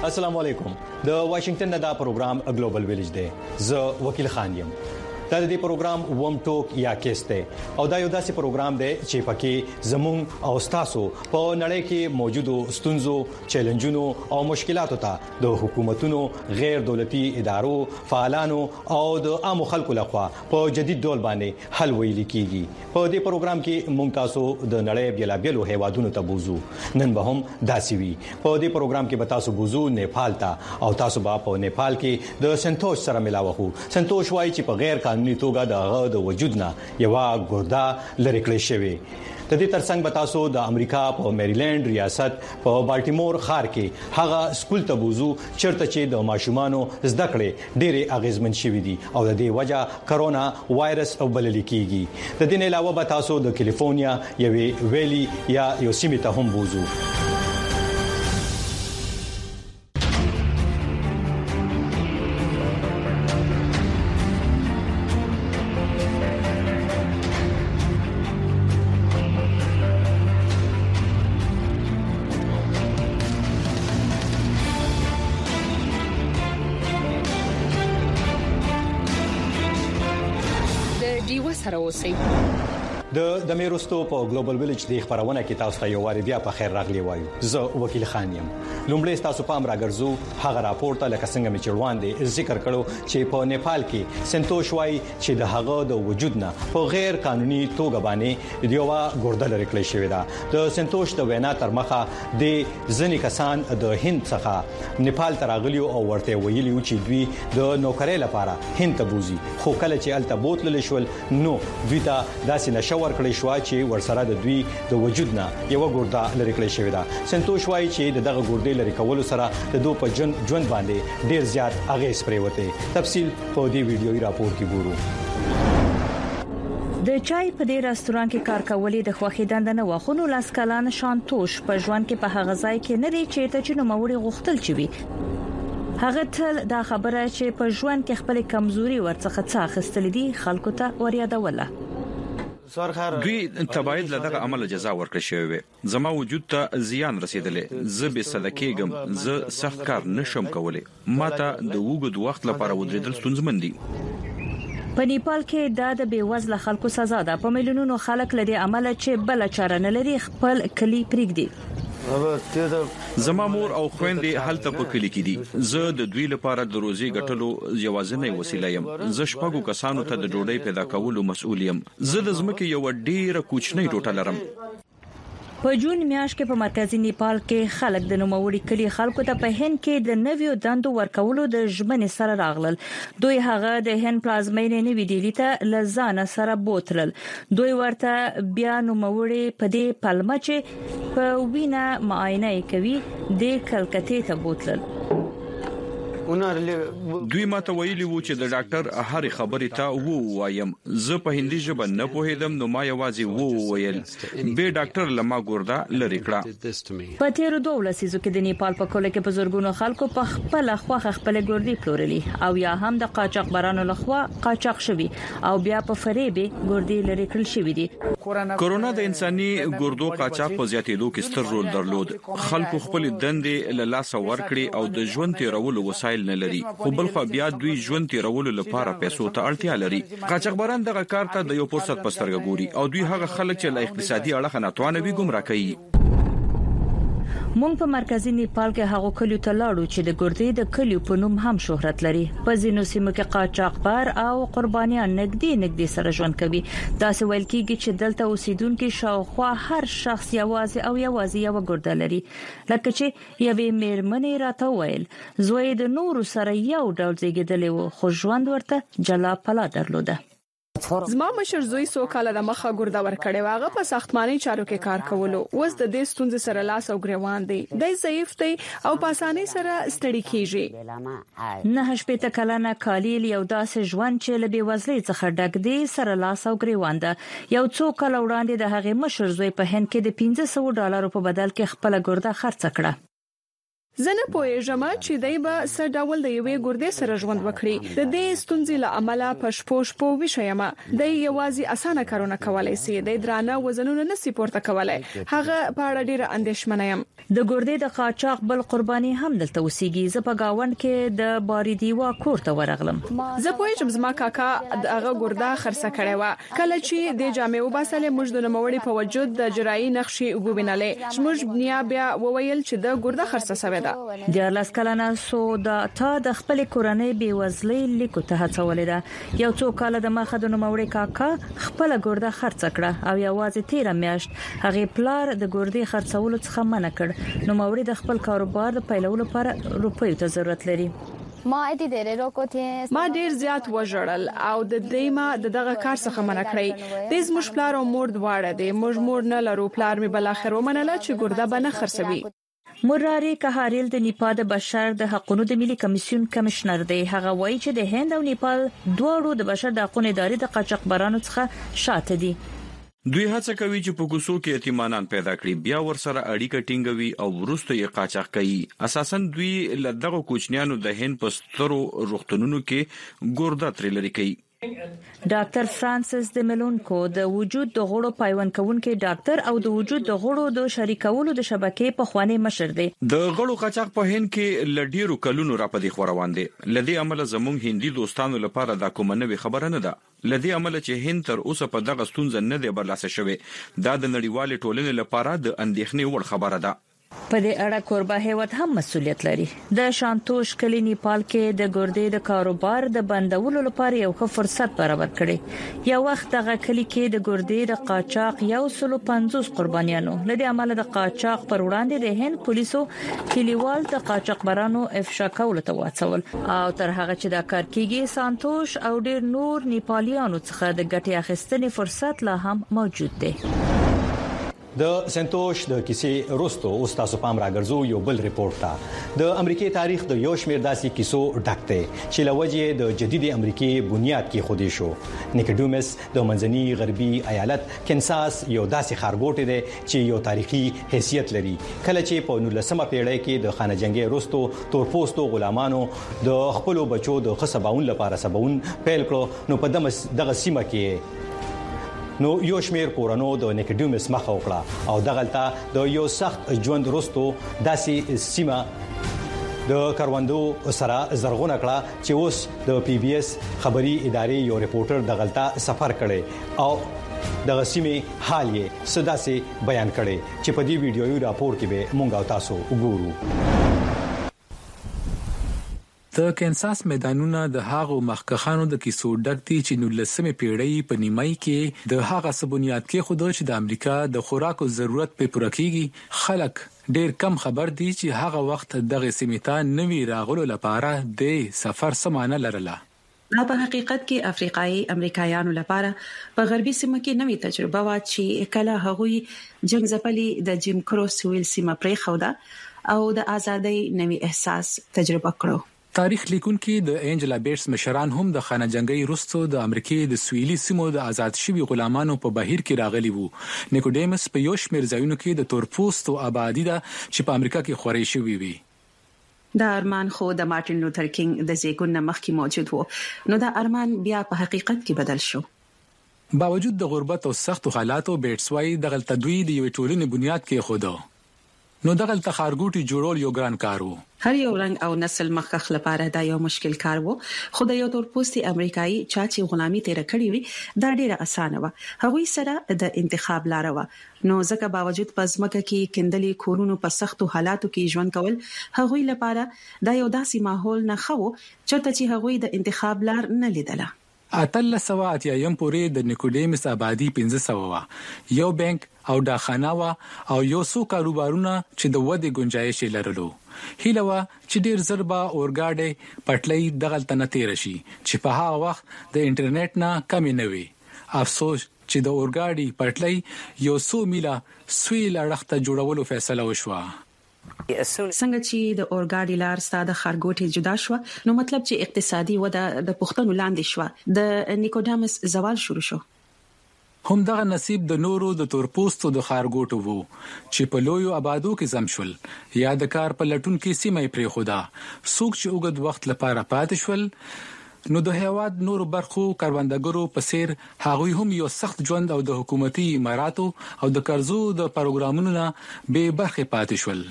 السلام علیکم د واشنگټن دا پروګرام ګلوبل ویلیج دی زه وکیل خان یم دا د دې پروګرام ووم ټوک یا کیسته او دا یو داسې پروګرام دی چې پکې زموږ او تاسو په نړۍ کې موجودو ستونزو چیلنجونو او مشکلاتو ته د حکومتونو غیر دولتي ادارو فعالانو او د عام خلکو لخوا په جدید ډول باندې حل ویل کیږي په دې پروګرام کې موږ تاسو د نړۍ بیلابیلو هیوادونو ته بوزو نن به هم داسې وي په دې پروګرام کې به تاسو بوزو نیپال ته او تاسو به په نیپال کې د سنتوش سره ملاوه هو سنتوش وايي چې په غیر قانوني توګه د وجود نه یو ګردا لری کړی شوی د دې ترڅنګ به تاسو د امریکا په میریلند ریاست په بالټیمور ښار کې هغه سکول ته بوزو چرته چې د ماشومانو زده کړې ډېرې اغیزمن شوې دي او د دې وجہ کرونا وایرس او بلل کېږي د دې علاوه به تاسو د کیلیفورنیا یوې ویلي یا یو سیمه ته هم بوزو د میروستو په ګلوبل ویلیج د خبرونه کې تاسو ته یو واری بیا په خیر راغلی وایو زه وکیل خان یم لومړی تاسو پام راګرځو هغه راپور ته لکه څنګه می چړوان دي ذکر کړو چې په نیپال کې سنتوش وايي چې د هغه د وجود نه په غیر قانوني توګه باندې دیوه ګرده لري کړی شوی دا د سنتوش د وینا تر مخه د ځنی کسان د هند څخه نیپال ته راغلی او ورته ویلی چې دوی د نوکرۍ لپاره هند ته بوزي خو کله چې الته بوتل شول نو دوی ته داسې نشو ورکړی شو چې ورسره د دوی د وجود نه یو ګرده لري کړی شوی دا سنتوش وايي چې دغه ګردې لري کول سره د دوی په ژوند باندې ډیر زیات اغیز پریوته تفصیل په دې ویډیوي راپور کې ګورو د چای په دې رستوران کې کار کولې د خوخي دند نه وخونو لاس کلان شانتوش په ژوند کې په هغه ځای کې نه دی چیرته چې نو موري غختل چوي هغه تل دا خبره چې په ژوند کې خپل کمزوري ورڅخه څه خستل دي خلکو ته وریادوله دوی تبعید لدغه عمل جزا ورکړی شوی زما وجود ته زیان رسیدلې زه به صدقېګم زه سخت کار نشم کولای ماته د وګد وخت لپاره ودرېدل ستونزمن دي په نیپال کې د بیوزله خلکو سزا ده په میلیونونو خلک لدی عمل چې بل چاره نه لري خپل کلی پریږدي زما مور او خويندې هلته په کلی کې دي زه د دوی لپاره د روزي ګټلو یوازینی وسیله یم زه شپږو کسانو ته د ډوډۍ پیدا کولو مسؤل یم زه د ځمکې یو ډیره کوچنۍ ټوټه لرم په جون میاشت کې په مرکزی نیپال کې خلک د نوموړي کلی خلکو ته په هند کې د نویو دندو ورکولو د ژمنې سره راغلل دوی هغه د هند پلازمینې نوې ډیلی ته لزان سره بوتلل دوی ورته بیا نوموړي په دې پلمه چې په وینا معاینه کوي د کلکتې ته بوتلل دوی ماته ویلي وو چې د ډاکټر هر خبرې ته وایم زه په هندي ژبه نه پوهیدم نو ما یوازې ویل به ډاکټر لما ګوردا لری کړه په تیر 2 لسیزو کې د نیپال په کله کې بزرګونو خلکو په خپل خوخه خپل ګردي پلورلي او یا هم د قاچاقبرانو لخوا قاچاق شوی او بیا په فریبي ګردي لری کړل شوی دي کورونا د انساني ګردو قاچاق په زیاتېدو کې ستر رول درلود خلکو خپل دندې له لاس ورکړي او د ژوند تیرولو وسایل نه لري خو بل خو بیا دوی ژوند تیرولو لپاره پیسو ته اړتیا لري قاچاقبران دغه کار ته د یو فرصت پسترګ ګوري او دوی هغه خلک چې له اقتصادي اړخ نه توانوي ګمراه کوي مونږ په مرکزی نیپال کې هغه کلیو ته لاړو چې د ګردې د کلیو په نوم هم شهرت لري په ځینو سیمو کې قاچاقبر او قربانیان نګدي سره ژوند کوي دا څه ویل کیږي چې دلته اوسیدونکو شاوخوا هر شخص یوازې یو ګرده لري لکه چې یوې میرمنې راته ویل زوی د نور سره یو ډول زیږیدلی و خو ژوند ورته جلا پلا درلوده زما مشر زوی سو کال د مخه ګردا ور کړي واغه په ساختماني چارو کې کار کولو وس د دې ستونزې سره لاس او ګریوان دی د ضعیف دی او په اسانۍ سره ستړي کیږي نه شپته کلانه کالیل یو داسې ژوند چې لبي وزلې څخه ډک دی سره لاس او ګریوان ده یو څو کال وړاندې د هغه مشر زوی په هند کې د $1500 په بدل کې خپل ګردا خرڅ کړه زنه پوهیږم چې دای به سر ډول د یوې ګردې سره ژوند وکړي د دې ستونزې له امله پښپوش په وشیمه د یوازې اسانه کارونه کولای شي د درانه وزنونو نه سپورت کولای هغه په اړه ډیره اندېښمنه یم د ګردې د قاچاق بل قرباني هم دلته وسیږي زه په گاوند کې د باریدیوا کور ته ورغلم زه پوهیږم زما کاکا هغه ګرده خرڅه کړې و کله چې د جامع وباسلې موږ د نوموړي په وجود د جرایي نقشې وګوینلې موږ بنیا بیا وویل چې د ګرده خرڅه سوې د لاس کلنه سودا تا د خپل کورنۍ بیوزلۍ لیکو ته هڅولې ده یو څو کال د مخه د نوموړي کاکا خپل ګرده خرڅ کړه او یوازې 13 میاشت هغه پلار د ګردې خرڅولو څخه منع کړ نوموړي د خپل کاروبار د پیلولو لپاره روپیو ته ضرورت لري ما ډیر زیات وژړل او د دیمه دغه کار څخه منع کړی د زموږ پلار او مور دواړه دي موږ مور نه لرو پلار می بل اخر ومنله چې ګرده بنه خرڅوي مراری کهاریل د نیپال د بشر د حقوقو د ملي کمیسیون کمشنر دی هغه وایي چې د هند او نیپال دواړو د بشر د حقوقو ادارې د قاچاقبرانو څخه شاته دي دوی هڅه کوي چې په کوڅو کې اطمینان پیدا کړي بیا ورسره اړیکه ټینګوي او ورسته یې قاچاق کوي اساسا دوی لدغه کوچنیانو د هند په سترو روغتونونو کې ګرده تر لري کوي ډاکټر فرانسیس د ملونکو د وجود د غړو پایوند کوونکې ډاکټر او د وجود د غړو د شریکولو د شبکې په خوانی مشر دی د غړو قاچاق په هند کې لډیرو کلونو را پدې خوروان دي لدی عمل زموږ هندي دوستانو لپاره دا کومه نوې خبره نه ده لدی عمل چې هند تر اوسه په دغه ستونزه نه دی برلاسه شوی دا د نړیوال ټولنې لپاره د اندېښنې وړ خبره ده په دې اړه کوربه هیواد هم مسؤلیت لري د شانتوش کلی نیپال کې د ګردې د کاروبار د بندولو لپاره یو ښه فرصت برابر کړي یو وخت دغه کلی کې د ګردې د قاچاق 150 قربانیانو لدی عمل د قاچاق پر وړاندې د هند پولیسو کلیوال د قاچاقبرانو افشا کول ته واڅول او تر هغه چې دا کار کیږي سانتوش او ډیر نور نیپالیانو څخه د ګټې اخیستنې فرصت لا هم موجود دی د سنتوش د کیسې روستو اوس تاسو پام راګرځو یو بل ریپورت ته د امریکای تاریخ د یو شمېر داسې کیسو ډک دی چې لوجه د جدید امریکای بنیاد کې خودي شو نیکډومس د منځني غربي ایالت کنساس یو داسې خارګوټ دی چې یو تاریخي حیثیت لري کله چې په 19مه پیړۍ کې د خانه جنگي روستو تورپوستو غلامانو د خپل بچو د خصباون لپاره سباون پیل کړو نو په دغه سیمه کې نو یو شمیر کورونو د نیکډومس مخه وکړه او دغلطه د یو سخت ژوند وروسته داسې سیمه د کاروندو سره زرغونه کړه چې اوس د پی بی اس خبري ادارې یو ریپورټر دغلطه سفر کړي او د سیمه حال یې صدا سي بیان کړي چې په دې ویډیوي راپور کې به مونږ او تاسو وګورو د کینساس میدانونه د هاغو مخکخانو د کیسو ډک دي چې 19مې پیړۍ په نیمای کې د هاغه سبونیات کې خود چې د امریکا د خوراکو ضرورت په پوره کیږي خلک ډیر کم خبر دي چې هاغه وخت دغه سیمه نوی راغلو لپاره د سفر سمانه لرله دا په حقیقت کې افریقایي امریکایانو لپاره په غربي سیمه کې نوې تجربه وا چې کله هغوی جنگ ځپلي د جیم کرو سویل سیمه پرې خوده او د ازادۍ نوې احساس تجربه کړو تاریخ لیکونکي د انجلا بیټس مشران هم د خانه جنگي روستو د امریکای د سویلي سیمو د آزاد شوي غلامانو په بهیر کې راغلي وو نیکوډیمس په یو شمېر ځایونو کې د تورپوستو آبادی ده چې په امریکا کې خوري شوی وي دا ارمان خو د مارټین لوتر کینګ د زیګون مخکې موجود وو نو دا ارمان بیا په حقیقت کې بدل شو باوجود د غربت او سختو حالاتو بیټس وايي د غلطدوی د یو ټولنې بنیاد کې خوده نو دغه تخارګوټي جوړول یو ګران کار وو هر یو رنګ او نسل مخکخ لپاره دا یو مشکل کار وو خو د یو تورپوستي امریکایي چې غلامي تیر کړی وي دا ډیره اسانه و هغوی سره د انتخاب لار و نو ځکه باوجود پزماکه کې کندلي کورونو په سختو حالاتو کې ژوند کول هغوی لپاره دا یو داسې ماحول نه خو چرته چې هغوی د انتخاب لار نه لیدله اتل سوات یم پورې د نیکوډیمس آبادی 1500 وا یو بانک او داخانه وا او یو څو کاروبارونه چې د ودې گنجائش لرلو هیله وا چې ډیر زربا اورګاډي پټلۍ دغه تنه تیر شي چې په هغه وخت د انټرنیټ نه کمی نه وي افسوس چې د اورګاډي پټلۍ یو څو میله سویل اړخته جوړولو فیصله وشوه څنګه چې د اورګاډي لار ستاده خارګوټي جدا شو نو مطلب چې اقتصادي وده د پښتنو لاندې شو د نیکوډامس زوال شروع شو هم دغه نصیب د نورو د تورپوستو د خارګوټو وو چې په لویو آبادو کې زم شول یا د کار په لټون کې سیمه پرې خودا څوک چې اوږد وخت لپاره پاتې شول نو د هیواد نورو برخو کاروندګرو په څیر هغوی هم یو سخت ژوند او د حکومتي اماراتو او د قرضو د پروګرامونو نه به برخه پاتې شول.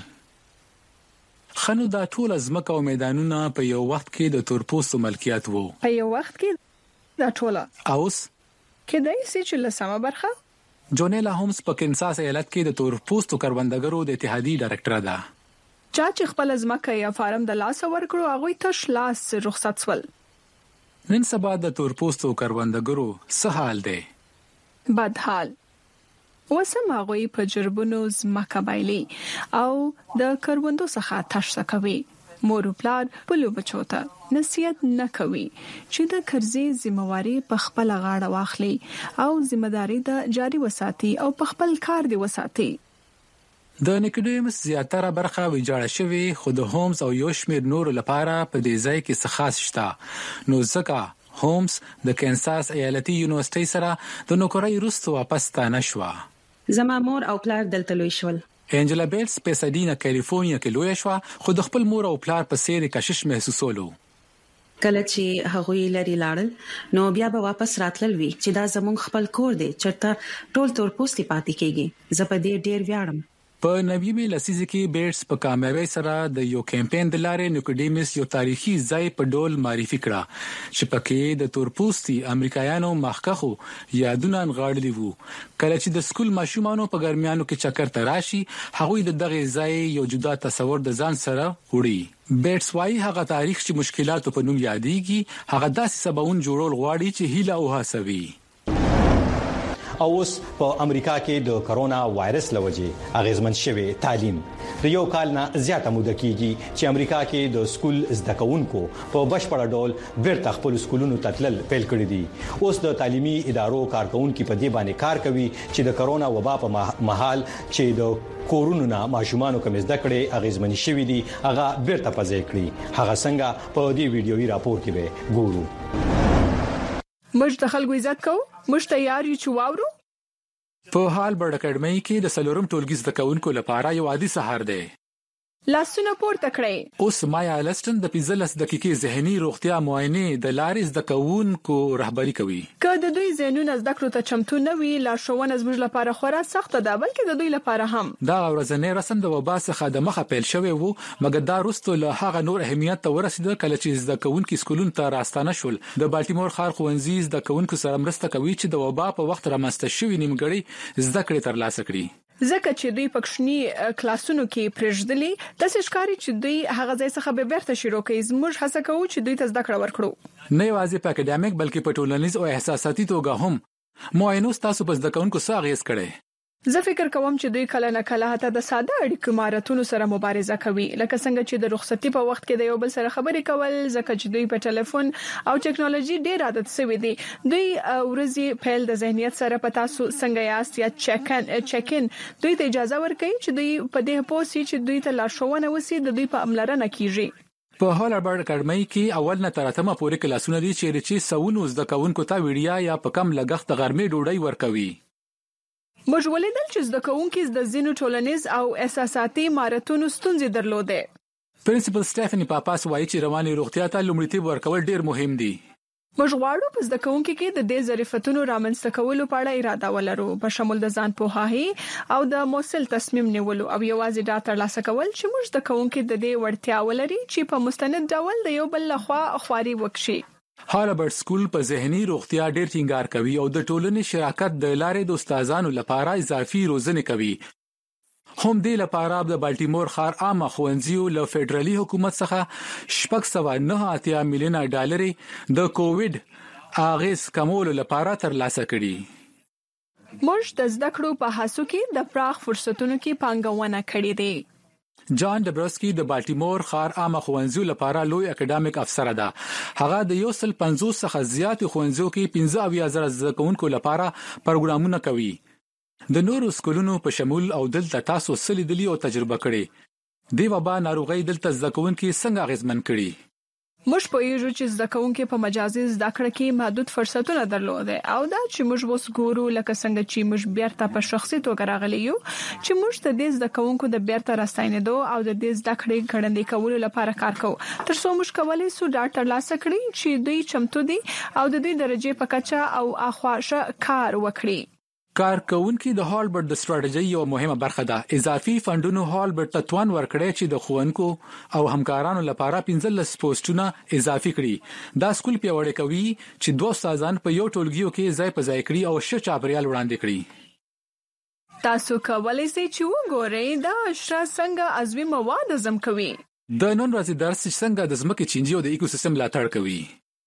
خنو دا ټول ځمکه او میدانونه په یو وخت کې د تورپوستو ملکیت وو. په یو وخت کې دا ټول اوس کدی چې لسمه برخه جونیلا هومز په کینساس ایالت کې د تورپوستو کاروندګرو د اتحادیې ډایرکټر ده. چا چې خپل ځمکه یا فارم د لاس ورکړو هغه تش لاس رخصت سول. نن سبا د تورپوستو کاروندګرو څه حال دی؟ بد حال. وسم هغه په جربونو ځمکه بایلي او د کروندو څخه تاسو کوي. مور پلار په بچو ته نصیحت نه کوي چې د قرضې ذمہواری په خپل غاړه واخلي او ذمہداري د جاري وساتي او په خپل کار دی وساتي. د نیکوډیمس زیاتره برخه ویجاړه شوی خو د هومز او یو شمېر نور لپاره په دې ځای کې څه خاص شته. نو ځکه هومز د کینساس ایالتي یونیورسيټي سره د نوکرۍ وروسته واپس ستانه شو. زما مور او پلار دلته لوی شول. انجلا بیلز په سدینا کالیفورنیا کې لوی شو خو د خپل مور او پلار په څیر کشش محسوسولو. کله چې هغه لري لاړل نو بیا به واپس راتلل وی چې دا زموږ خپل کور دی چرته ټول تورپوستي پاتې کېږي. زه په دې ډیر ویاړم. په 90 لسیزه کې بیټس په کامیابی سره د یو کمپاین د لارې نیکوډیمس یو تاریخي ځای په ډول معرفي کړه چې پکې د تورپوستي امریکایانو مخکخو یادونه نغاړلي وو. کله چې د سکول ماشومانو په ګرمیانو کې چکر ته راشي هغوی د دغه ځای یو جدا تصور د ځان سره وړي. بیټس وايي هغه تاریخ چې مشکلات په نوم یادېږي هغه داسې سباون جوړول غواړي چې هیله او هڅوي. اوس په امریکا کې د کرونا وایرس لوجې اغیزمن شوی تعلیم د یو کال نه زیاته موده کېږي چې امریکا کې د سکول زده کوونکو په بشپړ ډول بیرته خپل سکولونو ته تلل پیل کړی دي. اوس د تعلیمي ادارو کارکونکو په دې باندې کار کوي چې د کرونا وبا په مهال چې د کورونو نه ماشومان کوم زده کړې اغیزمن شوی دي هغه بیرته پځې کړی. هغه څنګه په دې ویډیويي راپور کې به ګورو. موږ د خلکو عزت کوو. موږ تیار یو چې واورو. په هال برډ اکیډمي کې د سلورم ټولګي زده کوونکو لپاره یو عادي سهار دی. لاسونه پورته کړئ. اوس مایا لستن د 15 دقیقې ذهني روغتیا معاینه د لارې زده کوونکو رهبری کوي. که د دوی ذهنونه زده کړو ته چمتو نه وي لارښوونه زموږ لپاره خورا سخت ده بلکې د دوی لپاره هم. دا ورځنی رسم د وبا څخه د مخه پیل شوی وو مګر دا وروسته له هغه نور اهمیت ته ورسید کله چې زده کوونکو سکولونو ته راستانه شول. د بالټیمور ښار ښوونځي زده کوونکو سره مرسته کوي چې د وبا په وخت رامنځته شوی نیمګړی زده کړې ترلاسه کړي. ځکه چې دوی پښنی کلاسونو کې پرېږدلي تاسو ښکاری چې دوی هغه ځای څخه به بیرته شروع کوي. زموږ هڅه کوو چې دوی ته زده کړه ورکړو نه یوازې په اکیډمیک بلکې په ټولنیز او احساساتي توګه هم. معاینو تاسو په زده کوونکو څه اغیز کړي؟ زه فکر کوم چې دوی کله نه کله حتی د ساده اړیکو مهارتونو سره مبارزه کوي لکه څنګه چې د رخصتي په وخت کې د یو بل سره خبرې کول ځکه چې دوی په ټلیفون او ټکنالوژي ډیر عادت شوي دي. دوی ورځي پیل د ذهنیت سره په تاسو څنګه یاست یا چیک ان دوی ته اجازه ورکړي چې دوی په دې پوسي چې دوی ته لارښوونه وسی د دوی په املرنه کیږي. په هال برډ اکیډمي کې اول نه تر اتمه پورې کلاسونه دي چې سونو زده کوونکو ته ویډیا یا په کم لګښت غرمې ډوډۍ ورکوي. موږ ولیدل چې زده کوونکو د زینو ټولنیز او احساساتي مهارتونو ستونزې درلودې. پرنسپل سټيفني پاپاس وایي چې رواني روغتیا ته لومړیتوب ورکول ډیر مهم دي. موږ غواړو په زده کوونکو کې د دې ظرفیتونو رامنځته کولو په اړه اراده ولرو په شمول د ځان پوهاوی او د موثر تصمیم نیولو او یوازې دا ترلاسه کول چې موږ د کوونکو د دې وړتیا ولري چې په مستند ډول د یو بل لخوا خواري وکړي. هاربرد سکول په ذهني روغتیا ډیر ټینګار کوي او د ټولنې شراکت د لارې د استادانو لپاره اضافي روزنه کوي. هم دې لپاره د بالټیمور ښار عامه ښوونځیو له فدرالي حکومت څخه 609 میلیون ډالر د کووډ اغیز کمولو لپاره ترلاسه کړي. موږ د زده کړو په هڅو کې د پراخ فرصتونو کې پانګونه کړې ده. جان دبروسکی د بالټیمور ښار عامه ښوونځیو لپاره لوی اکیډمیک افسر ده. هغه د 150 څخه زیات ښوونځیو کې 15,000 زده کوونکو لپاره پروګرامونه کوي. د نورو سکولونو په شمول او دلته تاسو سلیدلی او تجربه کړي. دی وبا ناروغي دلته زده کوونکو څنګه اغیزمن کړي؟ موږ په یوه چې زده کوونکو په مجازي زده کړه کې محدود فرصتونه درلودل او دا چې موږ اوس ګورو لکه څنګه چې موږ بیرته په شخصي توګه راغلی یو چې موږ ته د زده کوونکو د بیرته راستنېدو او د دې زده کړې ګړندې کولو لپاره کار کوو ترڅو موږ کولای شو دا ترلاسه کړو چې دوی چمتو دي او د دوی درجه په کچه او اخواشه کار وکړي. کارکونکو د هالبرټ د ستراتیژي یو مهمه برخه ده. اضافي فندونو هالبرټ ته توان ورکړی چې د ښوونکو او همکارانو لپاره 15 پوسټونه اضافي کړي. دا سکول پیوړی کوي چې 2 استادان په یو ټولګیو کې ځای په ځای کړي او ښه چاپریال وړاندې کړي. تاسو کولای شئ چې وګورئ دا اشرا څنګه عضوي مواد هضم کوي. د نن ورځې درس څنګه د ځمکې چینجی او د ایکوسیستم ملاتړ کوي.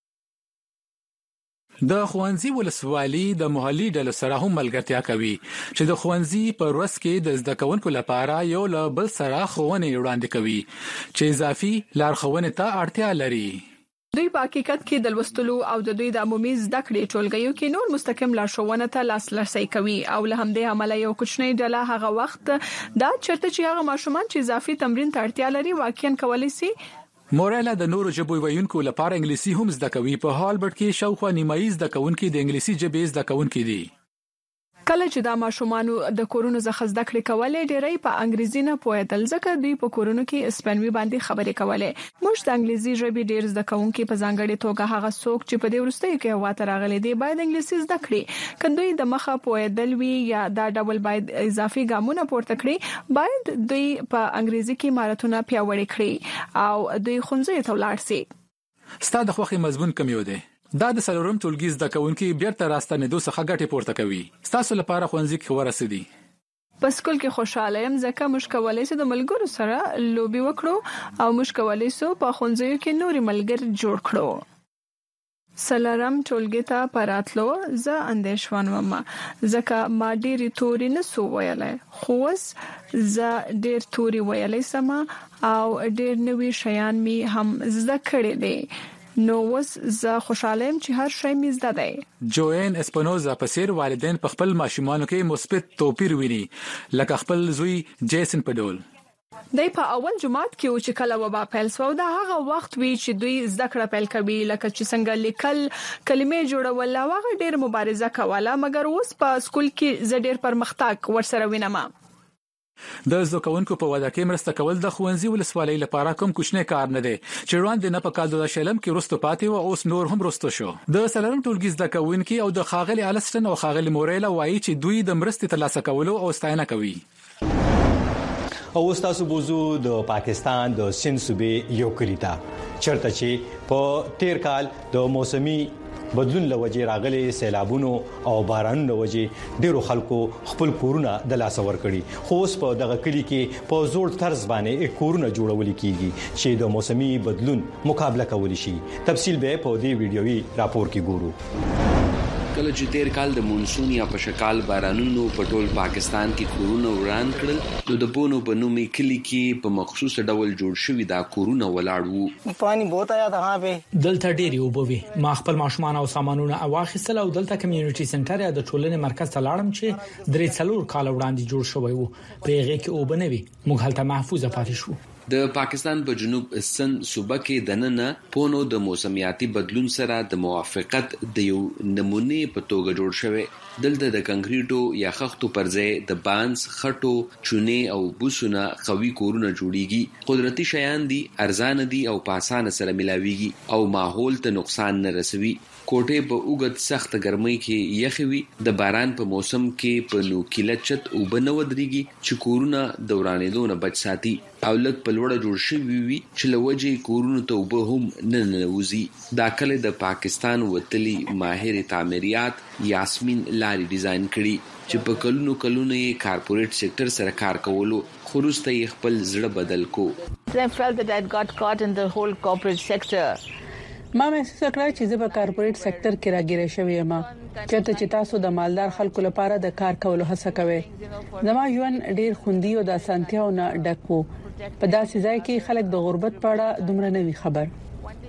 د خوانزي ولسوالۍ د محلي ډلو سره هم ملګرتیا کوي چې د خوانزي په ورځ کې د زده کوونکو لپاره یو له بل سره ښوونې وړاندې کوي چې اضافي لارښوونې ته اړتیا لري. دوی په حقیقت کې د لوستلو او د دوی د عمومي زده کړې ټولګیو کې نور مستقیم لارښوونه ته لاسرسي کوي او له همدې عمله یو کوچنی ډله هغه وخت دا چرته چې هغه ماشومان چې اضافي تمرین ته اړتیا لري واقعا کولای شي. موريلا د نورو ژبو ویونکو لپاره انګلیسي هم زده کوي. په هالبرټ کې شاوخوا نیمایي زده کوونکي د انګلیسي ژبې زده کوونکي دي. کله چې دا ماشومان د کورونو څخه زده کړې کولې ډېرې په انګریزي نه پوهېدل ځکه دوی په کورونو کې اسپانوي باندې خبرې کولې. موږ د انګلیسي ژبې ډېر زده کوونکي په ځانګړي توګه هغه څوک چې په دې وروستیو کې هوا ته راغلي دي باید انګلیسي زده کړي. که دوی د مخه پوهېدل وي یا دا ډول باید اضافي ګامونه پورته کړي باید دوی په انګریزي کې مهارتونه پیاوړي کړي او دوی ښوونځي ته ولاړ شي. ستاسو د خوښي مضمون کوم یو دی؟ دا د سلورم ټولګي زده کوونکي بیرته راستنېدو څخه ګټه پورته کوي. تاسو لپاره ښوونځي کې ورسېدي؟ په سکول کې خوشاله یم ځکه موږ کولای شو د ملګرو سره لوبي وکړو او موږ کولای شو په ښوونځیو کې نوري ملګر جوړ کړو. سلورم ټولګي ته پراتلو زه اندېښمن وم ځکه ما ډېری توري نسو ویلای خو اوس زه ډېر توري ویلای سم او ډېر نوي شیان می هم زده کړی دي. نو اوس زه خوشاله یم چې هر شی می زده دی. جوین اسپنوزا په څیر والدین په خپل ماشومانو کې مثبت توپیر ویني لکه خپل زوی جیسن په ډول. دوی په اول جماعت کې چې کله وبا پیل شو دا هغه وخت وی چې دوی زده کړه پیل کوي لکه چې څنګه لیکل کلمې جوړول او هغه ډېر مبارزه کوله مګر اوس په سکول کې زه ډېر پرمختګ ورسره وینم. د زده کوونکو په وده کې مرسته کول د خوانزي ولسوالۍ لپاره کوم کوچنی کار نه دی چې وړاندې نه په کال 2000 کې رستو پاتې او اوس نور هم رستو شو. د سلورم ټولګي زده کوونکي او د خاغلی الستن او خاغلی موريلا وایي چې دوی د مرستې ترلاسه کولو او ستاینه کوي. او تاسو بوزو د پاکستان د سند صوبې یو کلیتا چرته چې په تیر کال د موسمي بدلون لوجه راغلي سیلابونو او بارانونو لوجه ډیرو خلکو خپل کورونه د لاس ور کړی خو اوس په دغه کلی کې په زوړ طرز باندې کورونه جوړول کیږي چې د موسمي بدلون مقابله کولی شي. تفصیل به په دې ویډیوي راپور کې ګورو. کله چې تیر کال د مونسون یا په شکال بارانونو په ټول پاکستان کې کورونه وران کړل نو د بونو بنومي کلی کې په مخصوص ډول جوړ شوی دا کورونه ولاړ وو. پانی بہت آیا تھا وہاں په دلته ډېری وبوي ما خپل ماشومان او سامانونه واخیستل او دلته کمیونټي سنټر یا د ټولنې مرکز ته لاړم چې درې څلور کال وړاندې جوړ شوی وو. په هغه کې وبنوي موږ هلته محفوظ پاتې شو. د پاکستان په جنوب سند صوبه کې دننه پونو د موسمیاتي بدلون سره د موافقت د یو نمونه په توګه جوړ شوی. دلته د کنکریټو یا خښتو پر ځای د بانس خټو چونه او بوسونه قوي کورونه جوړیږي. قدرتي شیان دي ارزان دي او په اسانه سره ملاويږي او ماحول ته نقصان نه رسوي. کوټه په اوګد سخت ګرمۍ کې یخوي. د باران په موسم کې په نوکیله چت او بنو دريږي چې کورونه دورانېدو نه بچ ساتي او لږ په لوړه جوړ شوی وي چې لوجه کورونو ته وب هم نه نوزي. دا کله د پاکستان وتلی ماهر تعمیرات یاسمین لاري ډیزاین کړي چې په کلونو یې کارپوریټ سېکټر سره کار کولو خروسته یې خپل زړه بدل کو. I felt that I had got caught in the whole corporate sector. ما محسوس کړ چې زه په کارپوریټ سېکټر کې راګیره شوې یم چېرته چې تاسو د مالدار خلکو لپاره د کار کولو هڅه کوئ. زما ژوند ډیر خوندي او د اسانتیاو نه ډک وو. په داسې ځای کې خلک د غربت په اړه دومره نه وی خبر.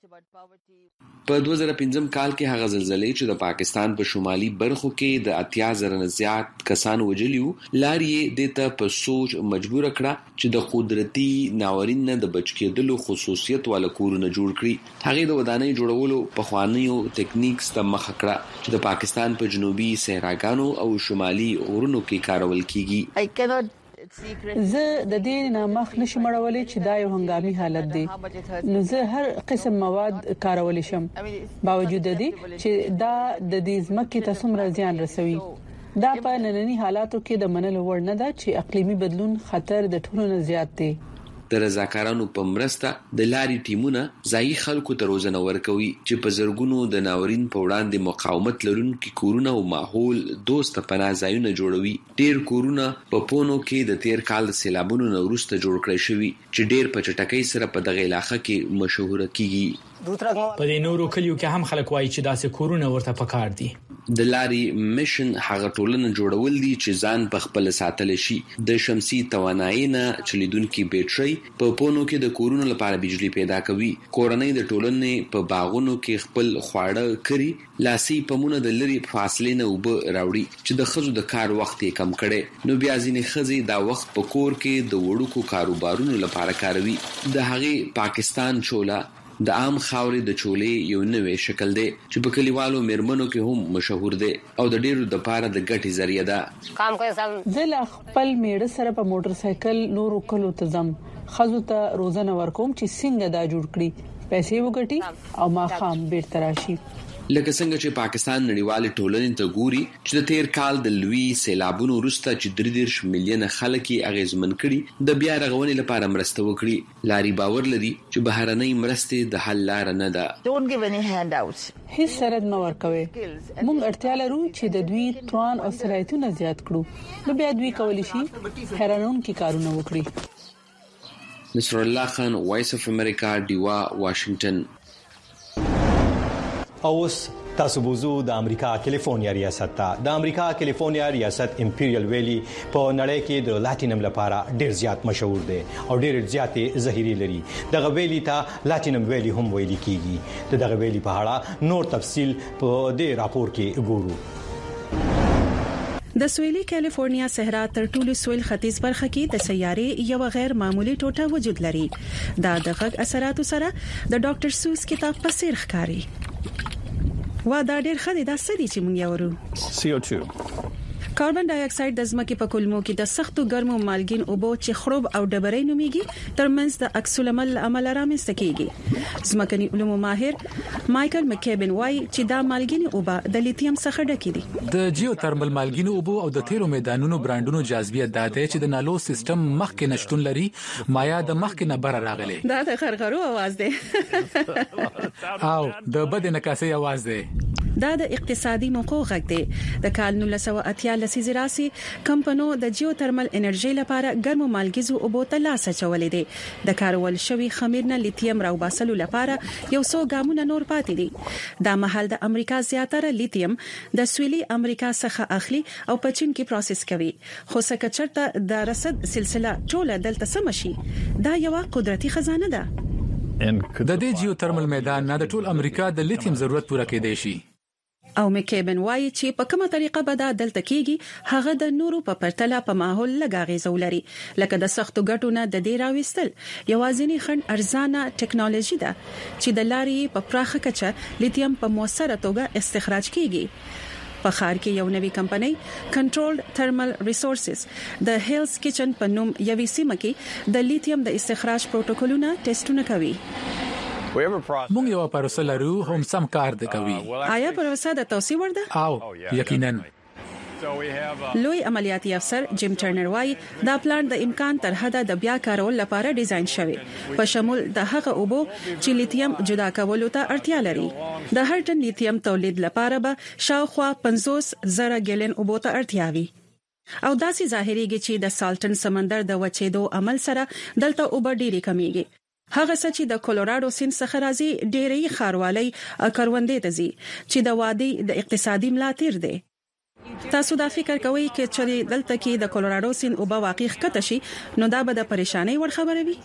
په 2015 کال کې هغه زلزلې چې د پاکستان په شمالي برخو کې د 80,000 نه زیات کسان وژلیو لاري د ته په سوچ مجبور کړه چې د قدرتي ناورین نه د بچ کېدلو خصوصیت والا کورونه جوړ کړي. هغه د ودانۍ جوړولو په خوانیو ټیکنیکس ته مخ کړه چې د پاکستان په جنوبي صحراګانو او شمالي غرونو کې کارول کیږي. زه د دې نامخ نشم اړولې چې دا یو هنګامي حالت دی، نو زه هر قسم مواد کارول شم باوجود دې چې دا د دې ځمکې ته څومره زیان رسوي. دا په ننني حالاتو کې د منلو وړ نه ده چې اقلیمي بدلون خطر د ټولو نه زیات دی. د رضاکارانو په مرسته د لاري ټیمونه ځای خلکو ته روزنه ورکوي چې په زرګونو د ناورین په وړاندې مقاومت لرونکي کورونه او ماحول دوست پناه ځایونه جوړوي. ډیر کورونه په پونو کې د تیر کال د سیلابونو وروسته جوړ کړی شوی چې ډیر په چټکۍ سره په دغه علاقې کې مشهور کیږي. په دې نورو کلیو کې هم خلک وایي چې داسې کورونه ورته پکار دي. د لاري میشن هغه ټولنه جوړول دي چې ځان په خپل ساتل شي. د شمسي توانایي نه چلیدونکو بیټرۍ په پونو کې د کورونو لپاره بجلی پیدا کوي. کورنۍ د ټولنې په باغونو کې خپل خواړه کری لاسي پمونه د لري فاصله نه وب راوړي چې د خزو د کار وخت یې کم کړي. نو بیا ځینې خزي دا وخت په کور کې د وړوکو کاروبارونو لپاره کاروي. د هغه پاکستان چولا د عام خاورې د چولې یو نوې شکل دی چې په کلیوالو میرمنو کې هم مشهور دی او د ډیرو د پاره د ګټي ذریعہ ده. زه خپل میړه سره په موټر سایکل نورو کلو ته ځم، خزو ته روزنه ورکوم چې څنګه دا جوړ کړي، پیسې وګټي او ما خام بیرته راشي. لکه څنګه چې پاکستان نړیوال ټولنې ته ګوري چې د تیر کال د لوی سیلابونو وروسته چې 3 ملیون خلک یې اغیزمن کړي د بیا رغونې لپاره مرسته وکړي. لاري باور لري چې بهرنۍ مرستې د حل لار نه ده. Don't give any handouts. هیڅ سرد نه ورکوي. موږ اړتیا لرو چې د دوی توان او صلاحیتونه زیات کړو، نو بیا دوی کولی شي حیرانونکي کارونه وکړي. نصر الله خان، وایس اف امریکا، ډیوا، واشنگټن. اوس تاسو بوزو د امریکا کیلیفورنیا ریاست ته. د امریکا کیلیفورنیا ریاست امپیریل ویلی په نړۍ کې د لاتینم لپاره ډیر زیات مشهور دی او ډیر زیاتې ظهیري لري. دغه ویلی ته لاتینم ویلی هم ویل کیږي. دغه ویلی په اړه نور تفصیل په دې راپور کې ګورو. د سویلي کیلیفورنیا صحرا تر ټولو سویل ختیځ برخه کې د سیارې یو غیر معمولی ټوټه وجود لري. دا د غږ اثراتو سره د ډاکټر سوس کتاب په څیر ښکاري. وا دا ډېر ښه دی. دا څه دي چې موږ یې ورو؟ CO2. کاربن ډای اکساید د ځمکې په کولمو کې د سختو ګرمو مالګین اوبو چې خروب او ډبرې نوميږي ترمنځ د عکس العمل عمل رامنځته کیږي. ځمکني علومو ماهر مايكل مکيبن وايي چې دا مالګین اوبه د لیتیم څخه ډکې دي. د جیوترمل مالګین اوبو او د تیرو میدانونو برانډونو جاذبیت دا دی چې د نالو سیستم مخکې نشټون لري، مایا د مخکې نه بره راغلي. دا د غرغرو आवाज دی او د بد نکاسي आवाज دی. دا د اقتصادي موقع غږ دی. د کال 1980 لسیزې راسي کمپنو د جیوترمل انرژي لپاره ګرمو مالګیزو اوبو ته لاس اچولې دي. د کارول شوی خمیر نه لیتیم راوباسلو لپاره یو څو ګامونه نور پاتې دي. دا محل د امریکا زیاتره لیتیم د سویلي امریکا څخه اخلي او په چین کې پروسس کوي. خو څنګه چرته د رصد سلسله ټوله دلته سمشي، دا یو قدرتي خزانه ده. د دې جیوترمل میدان نه د ټول امریکا د لیتیم ضرورت پوره کېدای شي. او مکیبن وایي چې په کومه طریقه به دا دلته کېږي هغه د نورو په پرتله په ماحول لګاغي زولري، لکه د سختو ګټو نه د دې راوستل. یوازینی خند ارزانه ټکنالوژي ده چې د لاري په پراخه کچه لیتیم په موثره توګه استخراج کیږي. په خار کې یو نوې کمپنۍ کنټرولډ ترمل ریسورسز د هیلز کچن په نوم یوې سیمه کې د لیتیم د استخراج پروتوکولونه ټیسټونه کوي. مونږ یو پروسه لرو هم سم کار د کوي. آیا پروسه د توسيع ورده؟ او یقینا. لوی عملیاتي افسر جیم ټرنر وايي دا پلان د امکان تر حده د بیا کارول لپاره ډیزاین شوی، په شمول د هغه اوبو چې لیتیم جدا کولو ته اړتیا لري. د هر ټن لیتیم تولید لپاره به شاوخوا 50,000 ګیلن اوبو ته اړتیا وي. او داسې ظاهريږي چې د سالټن سمندر د وچېدو عمل سره دلته اوبه ډېری کمیږي. هغه څه چې د کولوراډو سیند څخه راځي ډېری خاروالۍ کروندې ته ځي چې د وادي د اقتصادي ملاتړ دی. تاسو دا فکر کوئ چې دلته کې د کولراډو سین او با واقع ښکته شي نو دا به د پریشانی ور خبره وي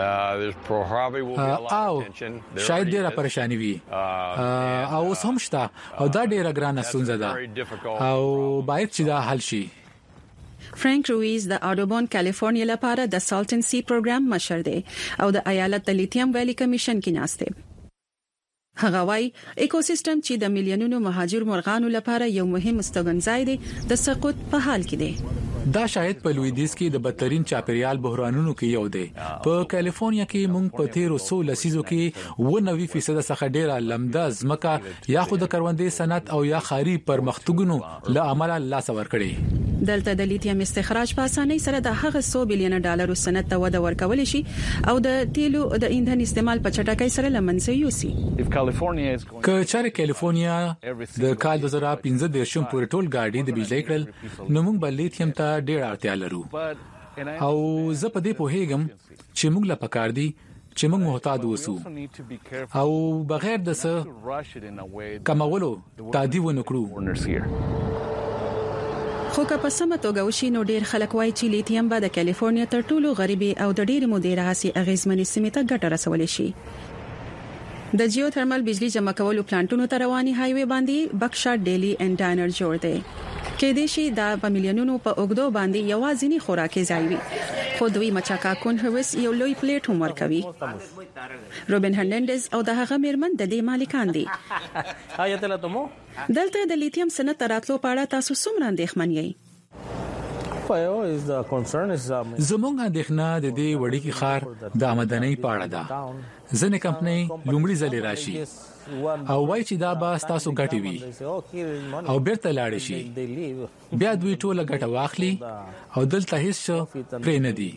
او شاید ډیره پریشانی وي او اوس هم شته او دا ډیره ګرانه ستونزه ده او باید چې دا حل شي. فرانک رویز د اډوبون کالیفورنیا لپاره د سالټن سی پروګرام مشر دی او د ایالت د لیتیم ویلی کمیشن کې ناسته. هغه وايي ایکوسیستم چې د میلیونونو مهاجر مرغانو لپاره یو مهم استوګنځای دی د سقوط په حال کې دی. دا شاید په لویدیز کې د بدترین چاپیریال بحرانونو کې یو دی. په کالیفورنیا کې موږ په 1300 لسیزو کې 90% څخه ډیره لمده ځمکه یا خود کروندې صنعت او یا خاري پرمختګونو له عمله لاس ور کړی. دلته د لیتیم استخراج په اسانۍ سره د هغه 100 بلین ډالر صنعت ته وده ورکول شي او د تیلو د ایندھن استعمال په چټکۍ سره لمنځه یوسي. که چېرې کالیفورنیا د کال 2015 پورې ټول ګاډي د بجلی کړل نو موږ بل لیتیم ته ډېر اړتیا لرو او زه په دې پوهیږم چې موږ لا پکار دي چې موږ محتاط اوسو او بغیر د څه کمولو تادیب ونکړو. خو که په سمه توګه وشي نو ډیر خلک وایي چې لیتیم به د کالیفورنیا تر ټولو غریبي او د ډېر مودې راهسي اغیزمنې سیمې ته ګټه رسولې شي. د جیوترمل بجلی جمع کولو پلانټونو ته رواني هایوي باندې بکشاټ ډیلی اینډ ډاینر جوړ دی. کې د شي د په میلیونونو په اوګدو باندې یوازینی خوراکي ځای وي خو دوی مچاکا کون هوس یو لوی پلیټ هم ورکوي. روبن هرناندز او د هغه میرمن د دې مالکان دي. دلته د لیتیم صنعت راتلو په اړه تاسو څومره اندېښمن یئ؟ زموږ اندېښنه د دې وړوکی ښار د آمدنۍ په اړه ده. ځینې کمپنۍ لومړی ځل راشي او وایي چې دا به تاسو ګټي وي او بیرته لاړ شي بیا دوی ټوله ګټه واخلي او دلته هیڅ پرې نه دي.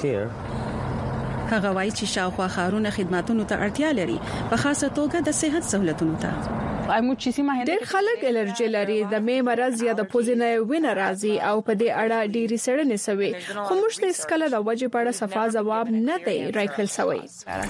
هغه وایي چې شاوخوا ښارونه خدماتو ته اړتیا لري په خاصه توګه د صحت سہولتونو ته. ډېر خلک الرجی لري د مې مرز یا د پوزې نه وینه راځي او په دې اړه ډېری څېړنې شوي خو موږ ته اسکله د وجې په اړه صفا ځواب نه دی راکړل شوی.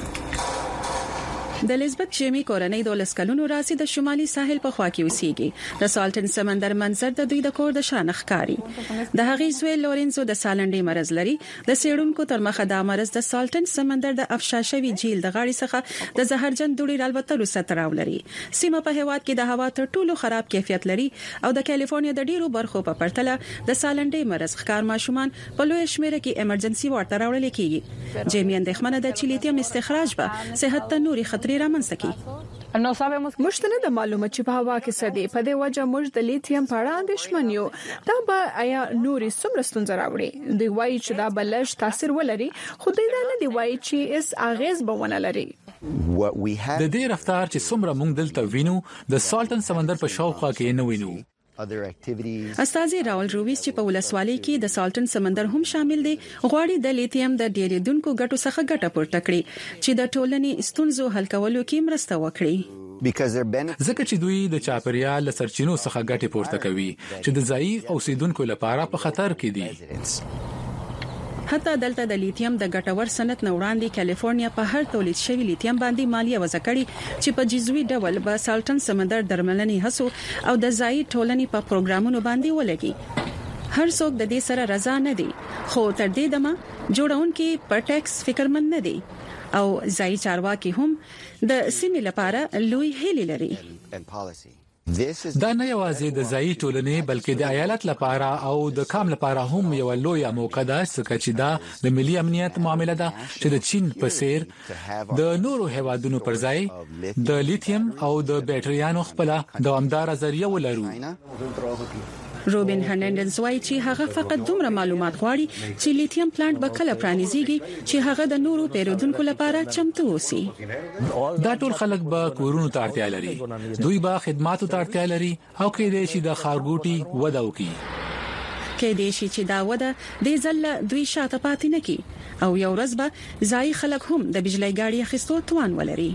د لیزبت جیمی کورنۍ د لسکلونو راسي د شمالي ساحل په خوا کې اوسېږي. د سالټن سمندر منظر د دوی د کور د شان ښکاری. د هغې زوی لورنزو د سالنډي مرز لري. د سیړونکو تر مخه د مرز د سالټن سمندر د افشاشوي جیل د غاړې څخه د زهرجن دوړي رالوتلو ستراو لري. سیمه په هواد کې د هوا تر ټولو خراب کیفیت لري او د کالیفورنیا د ډیرو برخو په پرتله د سالنډي مرز ښکار ماشومان په لوی شمیره کې ایمرجنسي وارد راوړل کیږي. جیمی اندېښمنه ده چې لیتیم استخراج به صحت ته نوري خطرې رامنځته کړي. مشتنه د معلومات چې په هوا کې سدي په دې وجه موږ د لیتیم په اړه اندېښمن یو. دا به آیا نوري څومره ستونزې راوړي؟ دوی وایي چې دا بلش تاثیر ولري خو دوی دا نه دی وایي چې اس اغیز به ونه لري. د دې رفتار چې څومره موږ دلته وینو د سالټن سمندر په شاوخوا کې نه وینو. استاذ راول رویس چې په ولسوالۍ کې د سالټن سمندر هم شامل دي غواړي د لیتیم د ډیریدونکو ګټو څخه ګټه پورته کړي چې د ټولنې ستونزو حل کولو کې مرسته وکړي. ځکه چې دوی د چاپیریال له سرچینو څخه ګټه پورته کوي چې د ځایي اوسیدونکو لپاره په خطر کې دي. حتی دلته د لیتیم د ګټور صنعت نه وړاندې کالیفورنیا په هر تولید شوی لیتیم باندې مالیه وضع کړې چې په جزوي ډول به سالټن سمندر درملنې هڅو او د ځای ټولنې په پروګرامونو باندې ولګي. هر څوک د دې سره رضا نه دي خو تر دې دمه جوړونکي پر ټیکس فکرمن نه دي او ځای چارواکي هم د سیمې لپاره لوی هیلې لري. دا نه یوازې د ځای ټولنې بلکې د ایالت لپاره او د کام لپاره هم یو لوی موقع ده چې دا د ملي امنیت معاملې ده چې د چین په څیر د نورو هیوادونو پر ځای د لیتیم او د بیټریانو خپل دوامدار ذریعہ ولرو. روبن هرناندز وايي چې هغه فقط دومره معلومات غواړي چې لیتیم پلانټ به کله پرانیزيږي چې هغه د نورو پیرودونکو لپاره چمتو وسی. دا ټول خلک به کورونو ته اړتیا لري. دوی به خدماتو ته اړتیا لري او کې دې شي د خارګوټي وده وکړي. کې دې شي چې دا وده د ځل دوی شاته پاتې نه کی او یو ورځ به ځای خلک هم د بجلی ګاډي اخیستو توان ولري.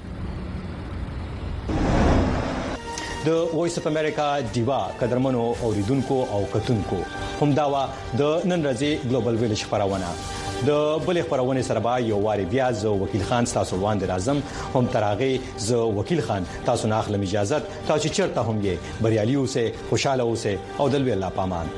د وایس اف امریکا دیوا قدرمنو اوریدونکو او کتونکو هم دا وا د نن ورځې ګلوبل ویلج خبرونه د بل خبرونه سره با یو واری بیا زه وکیل خان تاسو وړاندې راځم هم تراغه زه وکیل خان تاسو نه اخلم اجازه تاسو چیرته هم یې بریالي اوسه خوشاله اوسه او دل الله پامان.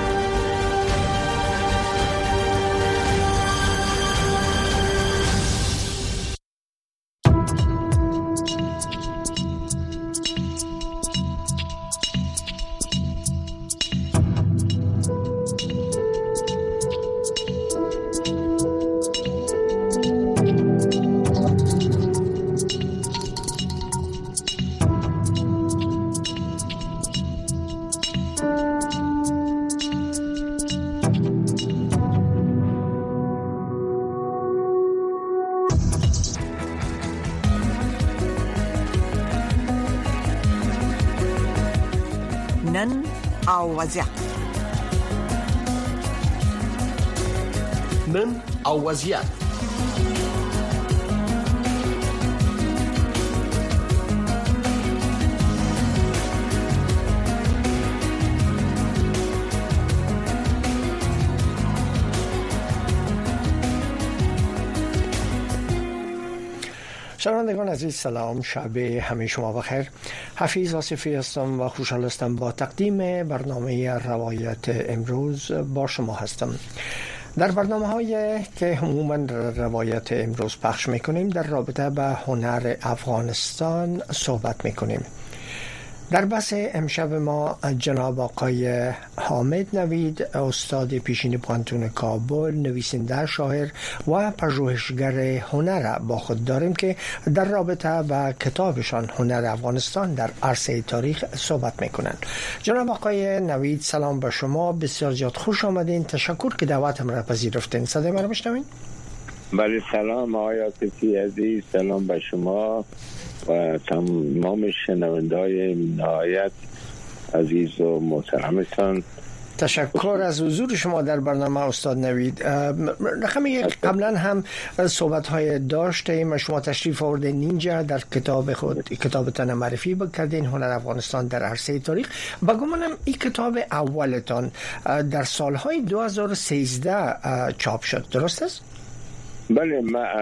نن او وضعیت شنوندگان عزیز سلام، شب همه شما بخیر. حفیظ آصفی هستم و خوشحال هستم با تقدیم برنامه روایت امروز با شما هستم. در برنامه‌هایی که عموماً روایت امروز پخش می‌کنیم در رابطه با هنر افغانستان صحبت می‌کنیم. در بحث امشب ما جناب آقای حامد نوید، استاد پیشین پانتون کابل، نویسنده، شاعر و پژوهشگر هنر با خود داریم که در رابطه با کتابشان هنر افغانستان در عرصه تاریخ صحبت میکنند. جناب آقای نوید سلام به شما، بسیار زیاد خوش آمدین. تشکر که دعوتم را پذیرفتین. صدای من رو میشنوین؟ بله سلام آقای عاطفی عزیز، سلام به شما و تمام شنونده‌های نهایت عزیز و محترمتان. تشکر از حضور شما در برنامه استاد نوید. رقمی قبلا هم صحبت‌های داشتیم، شما تشریف آوردین اینجا در کتاب خود کتابتان معرفی کردین هنر افغانستان در عرصه تاریخ. بگمانم این کتاب اولتان در سالهای 2013 چاپ شد، درست است؟ بله،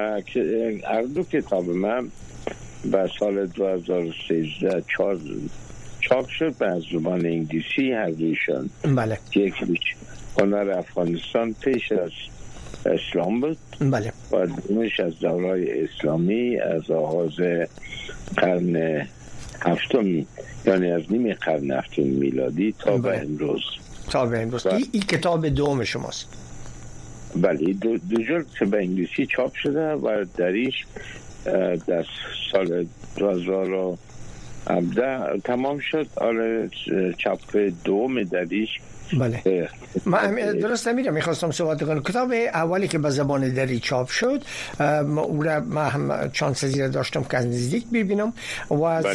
هر دو کتاب من به سال 2013 چاپ شد به زبان انگلیسی هر دویشان. بله. یکیش هنر افغانستان پیش از اسلام بود. بله. و دومش از دورای اسلامی از آغاز قرن هفتم، یعنی از نیمه قرن هفتم میلادی تا به امروز. این کتاب دوم شماست؟ بله، دو جلد که به انگلیسی چاپ شده و دریش در سال 2017 تمام شد. آره، چاپ دوم دریش. بله. من درست میخواستم صحبت کنم. کتاب اولی که به زبان دری چاپ شد او را من هم چانس زیاد داشتم که از نزدیک ببینم و از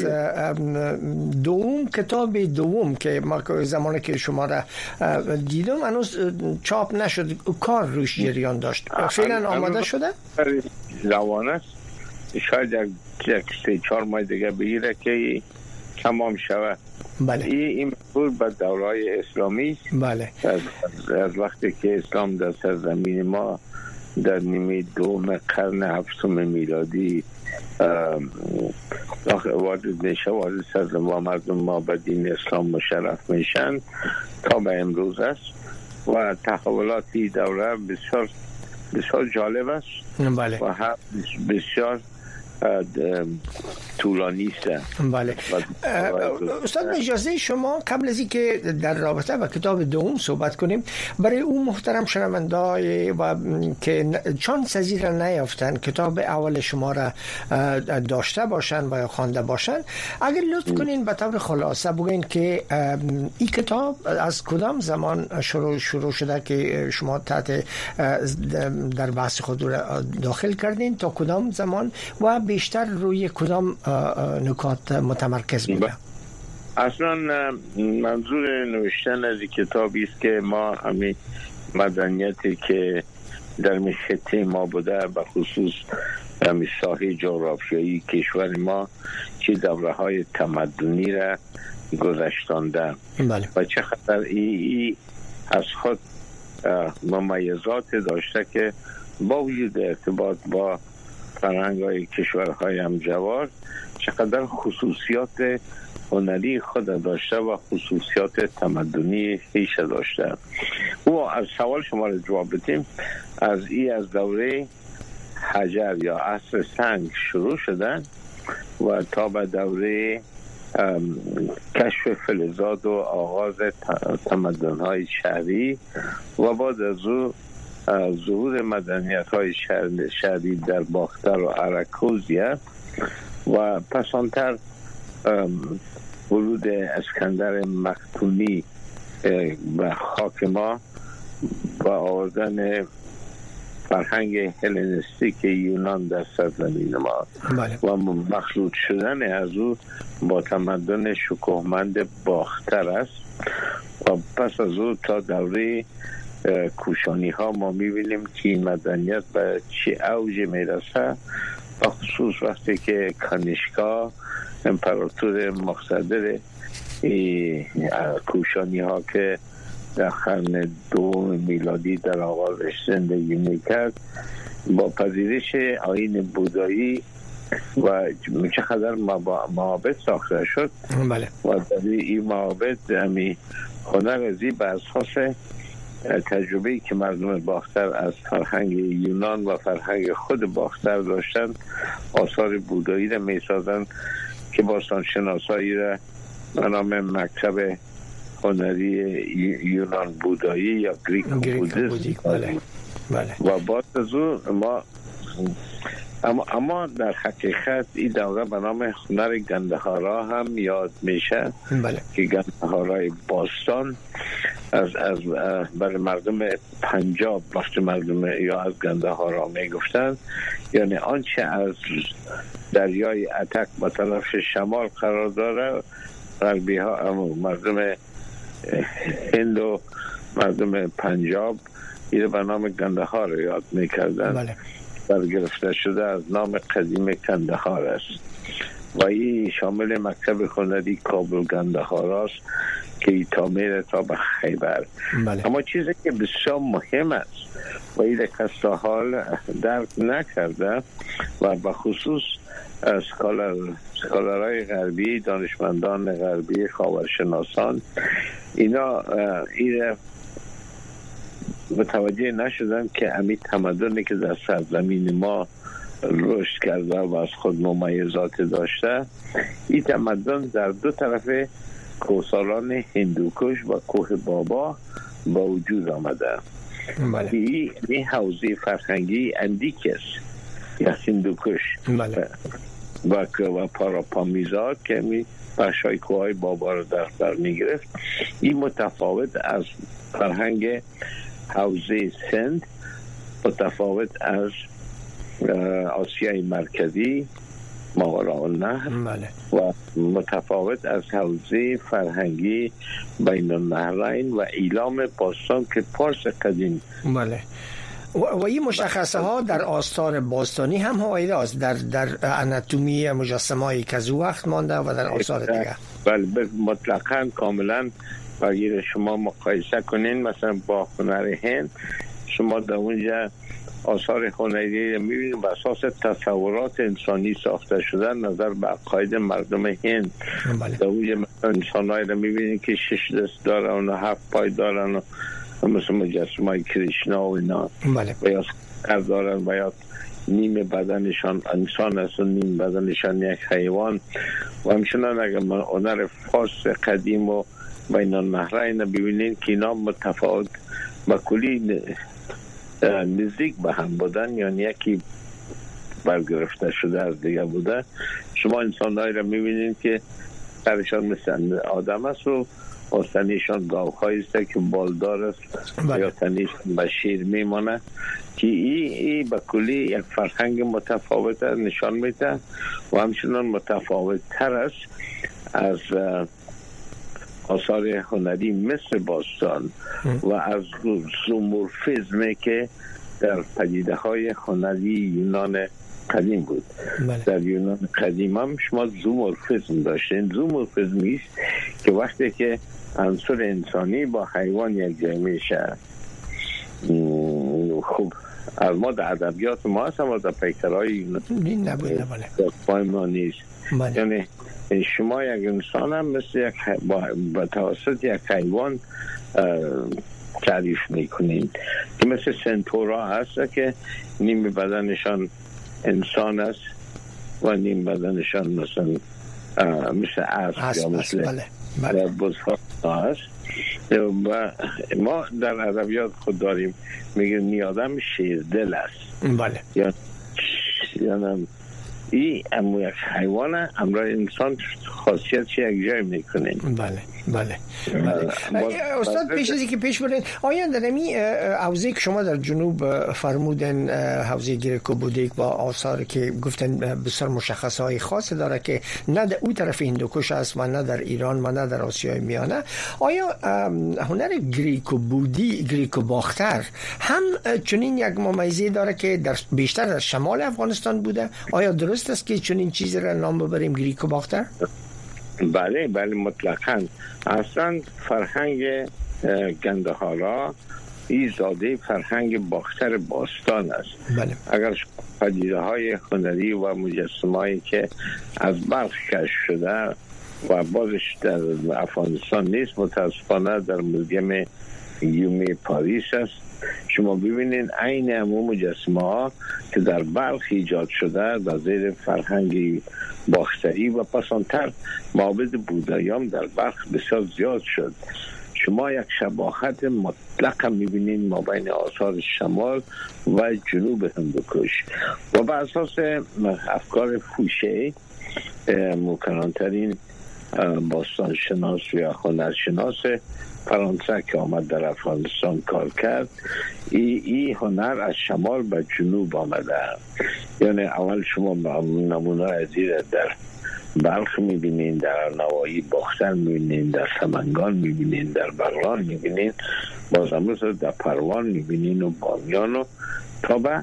کتاب دوم که ما زمانی که شما را دیدم هنوز چاپ نشد، کار روش جریان داشت. فعلا آماده شده؟ روان است، شاید یک 3-4 ماه دیگه بگیره که تمام شود. بله. این مفهوم به دورای اسلامی است. بله. از وقتی که اسلام در سرزمین ما در نیمه دوم قرن هفتم میلادی وارد میشه، وارد سرزمین مردم ما به دین اسلام مشرف میشن تا به امروز است و تحولاتی دوره بسیار بسیار جالب است. بله. و بسیار طولانی است. بله. استاد اجازه شما قبل از اینکه در رابطه با کتاب دوم صحبت کنیم، برای اون محترم شنونده‌ای و که چانس از را نیافتن کتاب اول شما را داشته باشن و خوانده باشن، اگر لطف کنین به طور خلاصه بگین که این کتاب از کدام زمان شروع شده که شما تحت در بحث خود را داخل کردین تا کدام زمان و بیشتر روی کدام نکات متمرکز بوده؟ اصلا منظور نوشتن از کتابی است که ما همین مدنیتی که در خطه ما بوده، به خصوص همین ساحه جغرافیایی کشور ما چه دوره‌های تمدنی را گذشتانده. بله. و چقدر ای از خود ممیزات داشته که با وجود ارتباط با فرهنگ‌های کشورهای همجوار چقدر خصوصیات هنری خود داشته و خصوصیات تمدنی خیش داشته. او از سوال شما را جواب بدیم، از دوره حجر یا عصر سنگ شروع شدن و تا به دوره کشف فلزات و آغاز تمدن‌های شهری و بعد از او ظهور مدنیت‌های شهری در باختر و اراکوزیا و پسانتر ورود اسکندر مقدونی به خاک ما و آوردن فرهنگ هلنستیک یونان در سرزمین ما و مخلوط شدن از او با تمدن شکوهمند باختر است و پس از او تا دوره کوشانی ها ما میبینیم که این مدنیت به چه اوج میرسه، خصوص وقتی که کانیشکا امپراتور مقتدر کوشانی ها که در قرن 2 میلادی در آغازش زندگی میکرد با پذیرش آیین بودایی و چقدر معابد ساخته شد و در این معابد هنر ازی به اساس تجربه‌ای که مردم باختر از فرهنگ یونان و فرهنگ خود باختر داشتن آثار بودایی را میسازن که باستانشناسایی را به نام مکتب هنری یونان بودایی یا گریک بودیسم و بعد از اون اما در حقیقت این دوره به نام هنر گندهارا هم یاد میشه که گندهارای باستان از برای مردم پنجاب وقتی مردم یا از گندهارا میگفتن یعنی آنچه از دریای اتک به طرف شمال قرار داره غربی ها مردم هند و مردم پنجاب این به نام گندهار یاد میکردن برگرفته شده از نام قدیم کندهار است و این شامل مکتب هنری کابل گندهار است که تا میره تا به خیبر. اما چیزی که بسیار مهم است و این کس تا حال درک نکرده و به خصوص اسکالرهای غربی، دانشمندان غربی، خاورشناسان اینا این متوجه نشدن که امی تمدنی که در سرزمین ما رشد کرده و از خود ممیزات داشته این تمدن در دو طرف کوهساران هندوکش و کوه بابا با وجود آمده. این حوزه فرهنگی اندیک است یا هندوکش و پاراپامیزاد که می بخشای کوهای بابا رو در بر می گرفت. این متفاوت از فرهنگ حوزه سند، متفاوت از آسیای مرکزی ماوراءالنهر و متفاوت از حوزه فرهنگی بین النهرین و ایلام باستان که پارس قدیم. و این مشخصه ها در آثار باستانی هم هایده است در اناتومی مجسمه‌ای که از وقت مانده و در آثار دیگه. بله مطلقاً کاملاً اگر شما مقایسه کنین مثلا با هنر هند شما در اونجا آثار هنری میبینید بر اساس تصورات انسانی ساخته شده نظر به عقاید مردم هند. در اونجا انسان‌هایی رو میبینید که 6 دست دارن و 7 پای دارن و مثل مجسمه کریشنا و اینا و یا سر دارن و یا نیم بدنشان انسان است و نیم بدنشان یک حیوان و همچنان اگر من هنر فارس قدیم و بین النهرین ببینید که اینا متفاوت و کلی نزدیک به هم بودن یعنی یکی برگرفته شده از دیگه بوده. شما انسان‌هایی را میبینید که سرشان مثل آدم است و آستانیشان گاوهایی است که بالدار است یا تنیشان به شیر میمانه که این به کلی یک فرهنگ متفاوت نشان میده و همچنان متفاوت تر است از آثار هنری مثل باستان و از زومورفیزمی که در پدیده های هنری یونان قدیم بود. در یونان قدیم هم شما زومورفیزم داشتین. زومورفیزمی است که وقتی که عنصر انسانی با حیوان یک جای میشه. خب از ما در ادبیات ما هست اما در پیکرهای نبوده. بله ما نیست. یعنی شما یک انسان هم مثل یک با توسط یک حیوان تعریف میکنین که مثل سنتورا هست که نیم بدنشان انسان است و نیم بدنشان مثل اسب یا مثل بزرگ هست. و ما در ادبیات خود داریم میگن آدم شیردل است. بله. یعنی این امو یک حیوانه امرای انسان خاصیت چی یک جای میکنه. بله. استاد پیش از اینکه پیش برین آیا در امی حوزه که شما در جنوب فرمودن حوزه گریکو بودیک با آثار که گفتن بسیار مشخصهای خاص داره که نه در اون طرف هندوکش است و نه در ایران و نه در آسیای میانه، آیا هنر گریکو باختر هم چنین یک ممیزی داره که در بیشتر در شمال افغانستان بوده؟ آیا درست است که چنین چیزی را نام ببریم گریکو باختر؟ بله مطلقاً. اصلا فرهنگ گندهارا این زاده فرهنگ باختر باستان است. بله. اگر پدیده های هنری و مجسمه‌ای که از بلخ کشف شده و بازش در افغانستان نیست، متاسفانه در موزیم گیومه پاریس است. شما ببینید عین همون مجسمه ها که در بلخ ایجاد شده در زیر فرهنگ باختری و پسانتر معابد بودایان در بلخ بسیار زیاد شد. شما یک شباهت مطلق میبینید ما بین آثار شمال و جنوب هندوکش و بر اساس افکار فوشه مکنانترین باستانشناس یا هنرشناس فرانسه که آمد در افغانستان کار کرد، این هنر از شمال به جنوب آمده. یعنی اول شما نمونه از در بلخ میبینین، در نواحی باختر میبینین، در سمنگان میبینین، در بغلان میبینین، باز هم در پروان میبینین و بامیان و تا به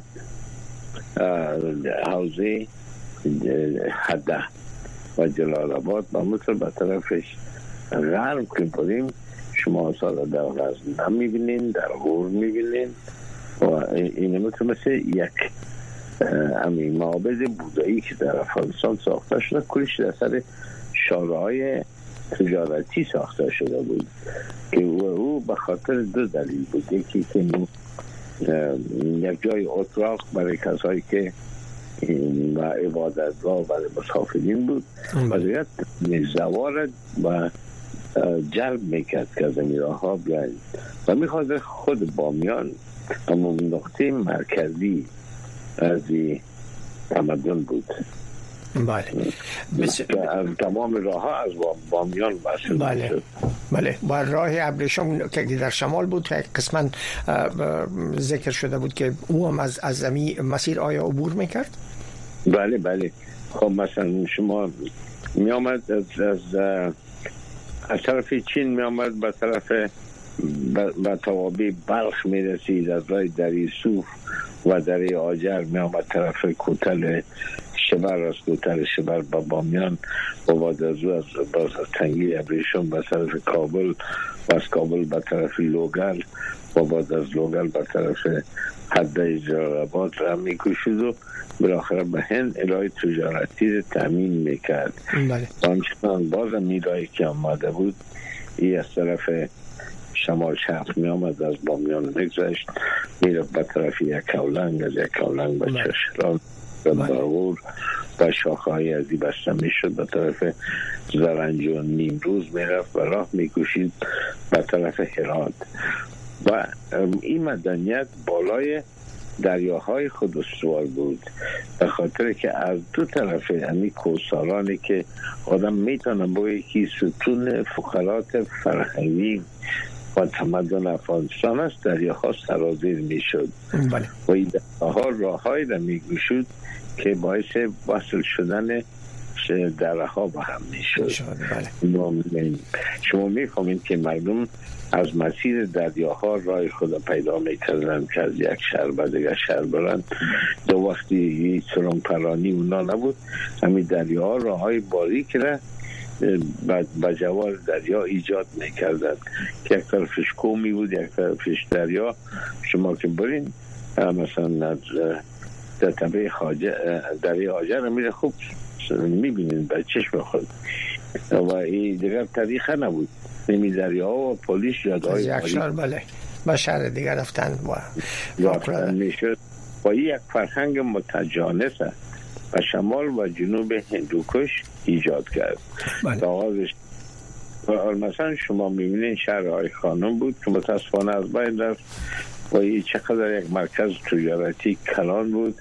حوزه حده و جلال آباد و مثل به طرفش غرب که بریم شما آثار در غزنه میبینین، در غور میبینین و این مثل یک معابد بودایی که در افغانستان ساخته شده، کلش در سر شارع‌های تجارتی ساخته شده بود که او به خاطر دو دلیل بود. یکی که یک جای اتراق برای کسایی که و عبادتگاه برای مسافرین بود و دیگر زوارد و جلب میکرد که از این راه ها بیاید و میخواد خود بامیان اما نقطه مرکزی از تمدن بود. بله. از تمام راه ها از بامیان وصل بله. شد. بله. و راه ابریشم که در شمال بود که قسما ذکر شده بود که او هم از زمین مسیر آیا عبور میکرد؟ بله. خب مثلا شما می آمد از طرف چین می آمد به طرف به توابع بلخ می رسید، از راه دری صوف و دری آجر می آمد طرف کوتل شبر، از کوتل شبر به بامیان و بعد از تنگی ابریشم به طرف کابل و از کابل به طرف لوگل و بعد از لوگل به طرف حده جلال آباد را می کشید و بالاخره به هند الهی تجارتی تامین میکرد. و همچنان باز میرایی که آمده بود ای از طرف شمال شرق می آمد، از بامیان میگذشت میره به طرف یک کولنگ، از یک کولنگ به چشران و باغور و شاخه‌های ازی بسته میشد به طرف زرنج و نیمروز میرفت و راه میکشید به طرف هرات و این مدنیت بالای دریاهای خود استوار بود به خاطر که از دو طرف یعنی کوسارانی که آدم میتونه با یکی ستون فقرات فرهنگی و تمدن افغانستان است، دریاها سرازیر میشد و این دریاها راههایی را میگشود که باعث وصل شدن درها با هم میشد. شما میفهمید که مردم از مسیر دریاها راه خود پیدا میکردن که از یک شهر به دیگر شهر برن. دو وقتی هیچ سرم پرانی اونا نبود، همین دریاها راههای باریک را به جوار دریا ایجاد میکردن که یک طرفش کومی بود یک طرفش دریا. شما که برین مثلا در طبیعه دریای هاجر میره خوب میبینید به چشم خود و این دیگر طریقه نبود نمی دریا و پلیس یادهای یکشار بله با شهر دیگر رفتن و میشد و یک فرهنگ متجانس و شمال و جنوب هندوکش ایجاد کرد آغازش مثلا شما میبینید شهرهای خانم بود که متاسفانه از بین رفت و این چقدر یک مرکز تجارتی کلان بود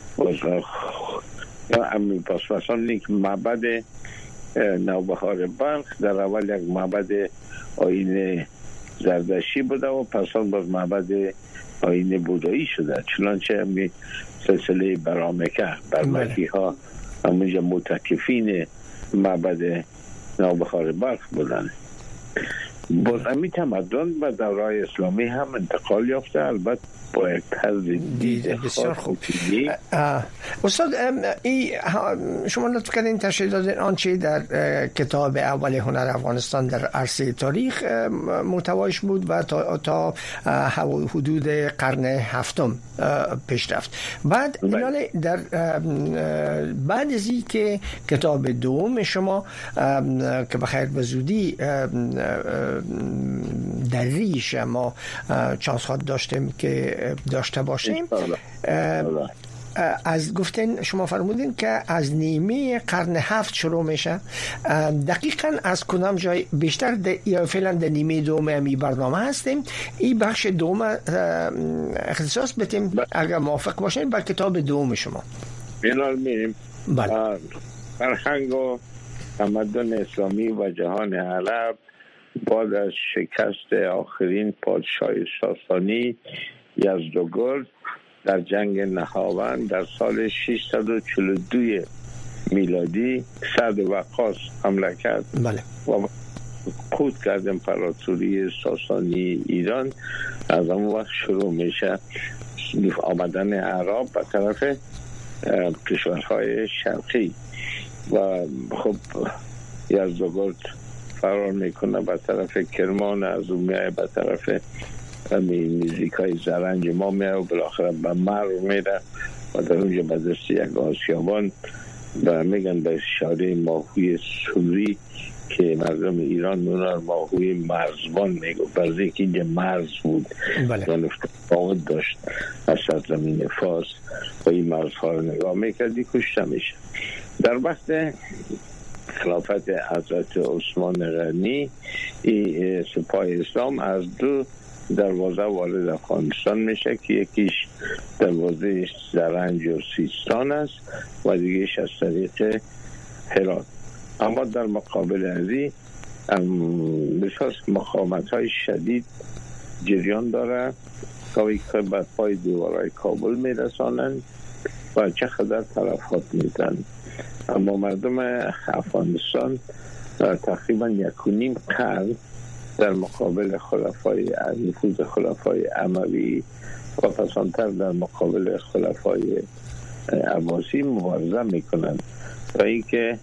یا امی پس مثلا یک معبد نوبهار بلخ در اول یک معبد آیین زردشتی بوده و پسان باز معبد آیین بودایی شده چنانچه همی سلسله برمکی ها همونجا متکفین معبد نوبهار بلخ بودن باز امی تمدن و دورای اسلامی هم انتقال یافته البته با یک طرز دید بسیار خوب. استاد شما لطف کردین تشریح دادین آنچه در کتاب اول هنر افغانستان در عرصه تاریخ محتوایش بود و تا حدود قرن هفتم پیش رفت بعد در بعد از این که کتاب دوم شما که بخیر به زودی در ریش ما چانس خواهد داشتیم که داشته باشیم از گفتن شما فرمودین که از نیمه قرن هفت شروع میشه دقیقاً از کدام جای بیشتر یا فعلا در نیمه دوم می برنامه هستیم این بخش دوم اختصاص بدیم اگر موافق باشین با کتاب دوم شما بینال میریم بله فرهنگ و تمدن اسلامی و جهان عرب بعد از شکست آخرین پادشاه ساسانی یزدگرد در جنگ نهاوند در سال 642 میلادی سعد وقاص حمله کرد بله. و خود کرد امپراتوری ساسانی ایران از اون وقت شروع میشه آمدن عرب به طرف کشورهای شرقی و خب یزدگرد فرار میکنه به طرف کرمان از اون میای به طرف نزدیکای زرنج ما میره و بالاخره به مرو میره و در اونجا به دست یک آسیابان و میگن به اشاره ماهوی سوری که مردم ایران اونها ماهوی مرزبان میگو برزه که اینجا مرز بود یعنی فاقد داشت از سرزمین فارس و این مرزها رو نگاه میکردی کشته میشه در وقت خلافت حضرت عثمان غنی سپاه اسلام از دو دروازه وارد افغانستان میشه که یکیش دروازه زرنج و سیستان است و دیگهش از طریق هرات اما در مقابل ازی بسیار مقاومت های شدید جریان داره که به پای دیوارهای کابل میرسانند و چقدر تلفات میزن اما مردم افغانستان تقریبا 1.5 قرن در مقابل نفوذ خلفای اموی و پسانتر در مقابل خلفای عباسی مبارزه میکنند و اینکه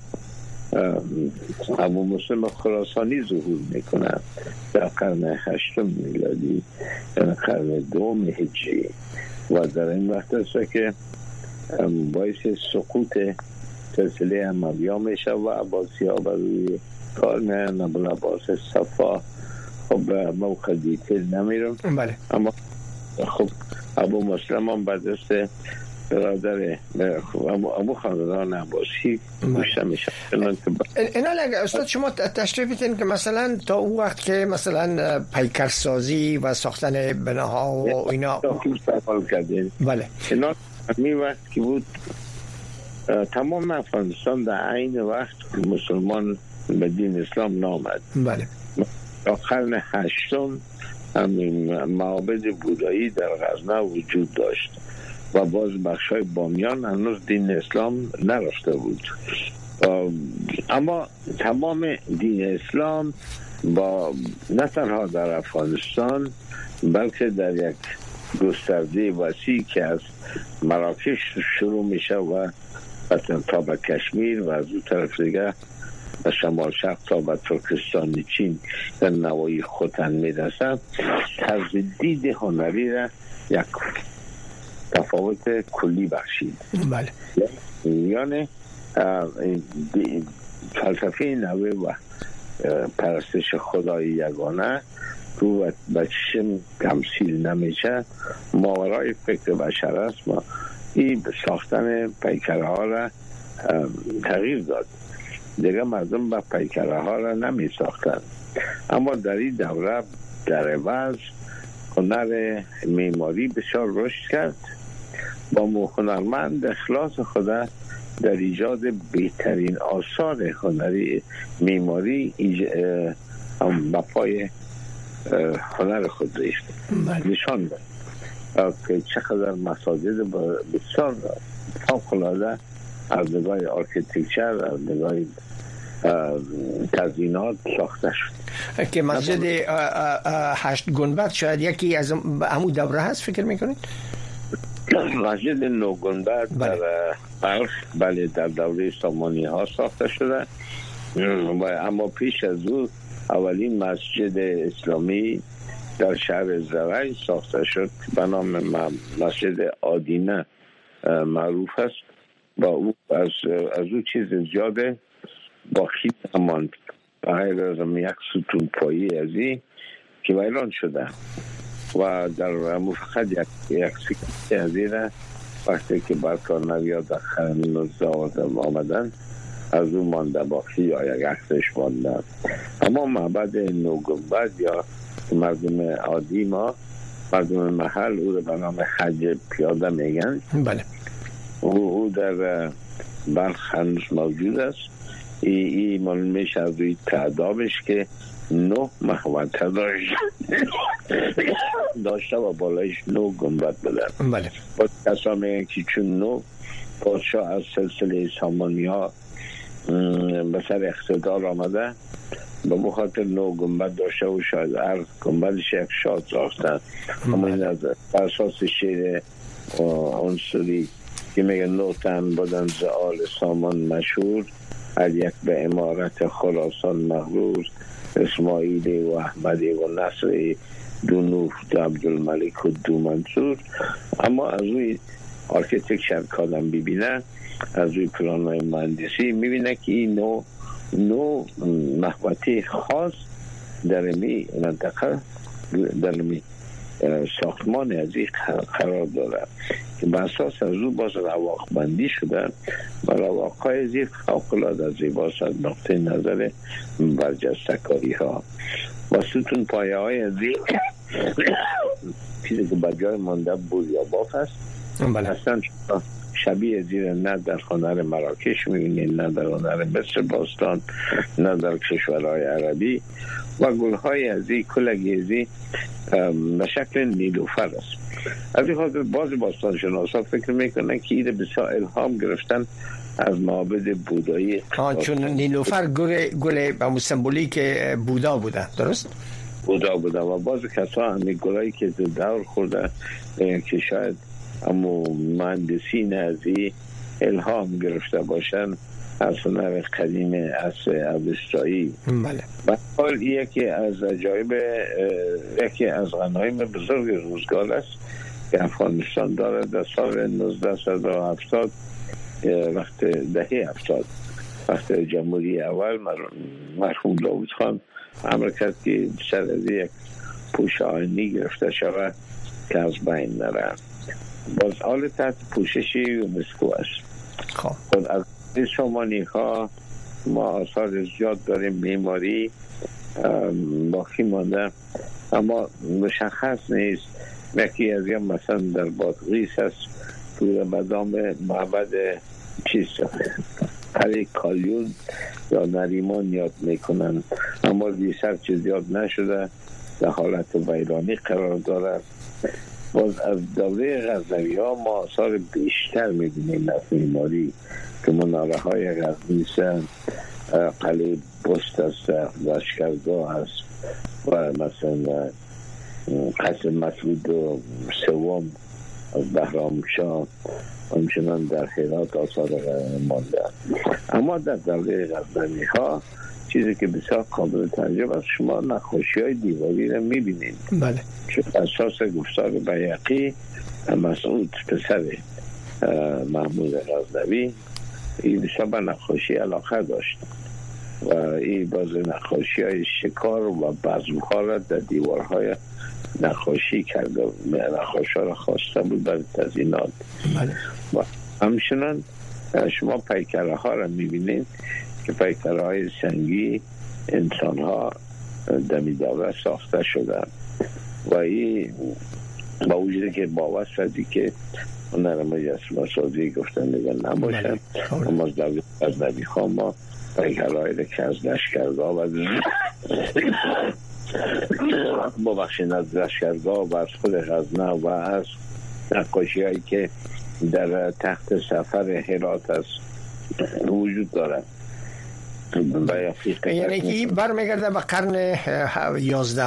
ابو مسلم خراسانی ظهور میکنند در قرن 8 میلادی در قرن 2 هجری و در این وقت است که باعث سقوط سلسله اموی‌ها میشه و عباسی‌ها بر روی کار میرن ابو عباس صفا خب موقع دیتیل نمیرم بله. اما خب ابو مسلم هم به دست برادر ابو خاندان عباسی کشته میشه اینا لگه استاد شما تشریف بدین که مثلا تا اون وقت که مثلا پیکرسازی و ساختن بناها و اینا سوال کردین بله اینا می وقت که بود تمام افغانستان در عین وقت مسلمان به دین اسلام نامد بله در قرن 8 همین معابد بودایی در غزنه وجود داشت و باز بخشای بامیان هنوز دین اسلام نرفته بود اما تمام دین اسلام با نه تنها در افغانستان بلکه در یک گسترده وسیع که از مراکش شروع میشه و تا به کشمیر و از اون طرف دیگه و شمال شرق تا به ترکستان چین در نواحی خوتن میرسه طرز دید هنری را یک تفاوت کلی بخشید. بله. یعنی فلسفه نوع و پرستش خدای یگانه تو بچشم تمثیل نمیشه، ماورای فکر بشر است. ما این ساختن پیکره ها را تغییر داد. دیگه مردم با پیکره ها را نمی ساختن، اما در این دوره در عوض هنر معماری بسیار رشد کرد. با هنرمند اخلاص خود در ایجاد بهترین آثار هنری معماری به پای هنر خود ریخت. نشان داد که چقدر مساجد بسیار فوق‌العاده از نگاه آرکیتکچر، از نگاه تزیینات ساخته شد. که مسجد 8 گنبد شاید یکی از همون دوره هست فکر میکنید؟ مسجد 9 گنبد در بلخ بله در دوره سامانی ها ساخته شده، اما پیش از او اولین مسجد اسلامی در شهر زرعی ساخته شد به نام مسجد آدینه معروف است. با او از او چیز زیاده باقی نماند غیر از یک ستون پایی ازی که ویران شده و در فقط یک سکه از این وقتی که برکار نویاد در قرن 19 آمدن از او مانده باقی یا یک عکسش مانده. اما معبد 9 گنبد یا مردم عادی ما مردم محل او رو به نام حج پیاده میگن. بله. او در بلخ هنوز موجود است. این معلومش از روی تعدابش که 9 محوطه داشته و بالایش 9 گنبد بوده. بله. با کسا میگن که چون 9 پادشاه از سلسله سامانی ها به سر اقتدار آمده به مخاطر 9 گنبد داشته و شاید هر گنبدش یک شاد ساختن. اما این از اساس شعر عنصری که میگه 9 تن بودن ز آل سامان مشهور، هر یک به امارت خراسان مغرور، اسماعیل و احمدی و نصر دو نوح دو عبدالملک و دو منصور. اما از روی آرکیتکچر کادم ببینه، از روی پلان‌های مهندسی میبینه که این نوع محوطه خاص در می منطقه در می ساختمان از این قرار داره که به اساس از او باز رواق بندی شده و رواقهای از این فوق‌العاده زیباست از نقطه نظر برجسته کاری ها و ستون پایه های از این چیزی که بجای مانده بود یا باف است. اصلا شبیه زیر نه در هنر مراکش میبینید، نه در هنر مصر باستان، نه در کشورهای عربی و گلهای ازی کلگی ازی به شکل نیلوفر است. از این خاطر باز باستان شناسا فکر میکنن که ایده بسیار الهام گرفتن از معابد بودایی. چون نیلوفر گل به سمبولیک بودا بوده، درست؟ بودا بوده و باز کسا همی گلایی که دور خورده که شاید اما مهندسی نزی الهام گرفته باشن از هنر قدیم عصر اوستایی. بله. و حال یکی از عجایب یکی از غنایم بزرگ روزگار است که افغانستان داره. در سال 1970 وقت دهه 70 وقت جمهوری اول مرحوم داوود خان امر کرد که سر از یک پوش آینی گرفته شود که از بین نره. باز حال تحت پوشش یونسکو است. خب از سامانی ها ما آثار زیاد داریم معماری باقی مانده اما مشخص نیست. یکی از این مثلا در بادغیس است تو مدام معبد چیز هری کالیون یا نریمان یاد میکنن اما ریسرچ زیاد نشده، در حالت ویرانی قرار دارد. باز از دوره غزنوی ها ما آثار بیشتر میبینیم از معماری که مناره های غزنیسه، قلعه بست است، لشکرگاه است و مثلا قصر مسعود و سوم از بهرامشاه همچنان در هرات آثار مانده. اما در دوره غزنوی ها چیزی که بسیار قابل تعجب است، شما نقاشی های دیواری را میبینید. بله. چون اساس گفتار بیهقی مسعود پسر محمود غزنوی این بسیار به نقاشی علاقه داشت و این باز نقاشی های شکار و بزم‌ها را در دیوارهای نقاشی کرده، نقاشی را خواسته بود برای تزیینات. و همچنان شما پیکره ها را میبینید که پیکره های سنگی انسان ها دمی دوره ساخته شدن و این با وجود که باور شدی که اون را مجسمه سازی گفتن نگن نباشن، اما از دولت از نبی ها ما پیکره های که از لشکرگاه و ببخشید از لشکرگاه و از خود غزنه و از نقاشی هایی که در تخت سفر هرات است وجود دارد. یعنی که برمیگرده به قرن 11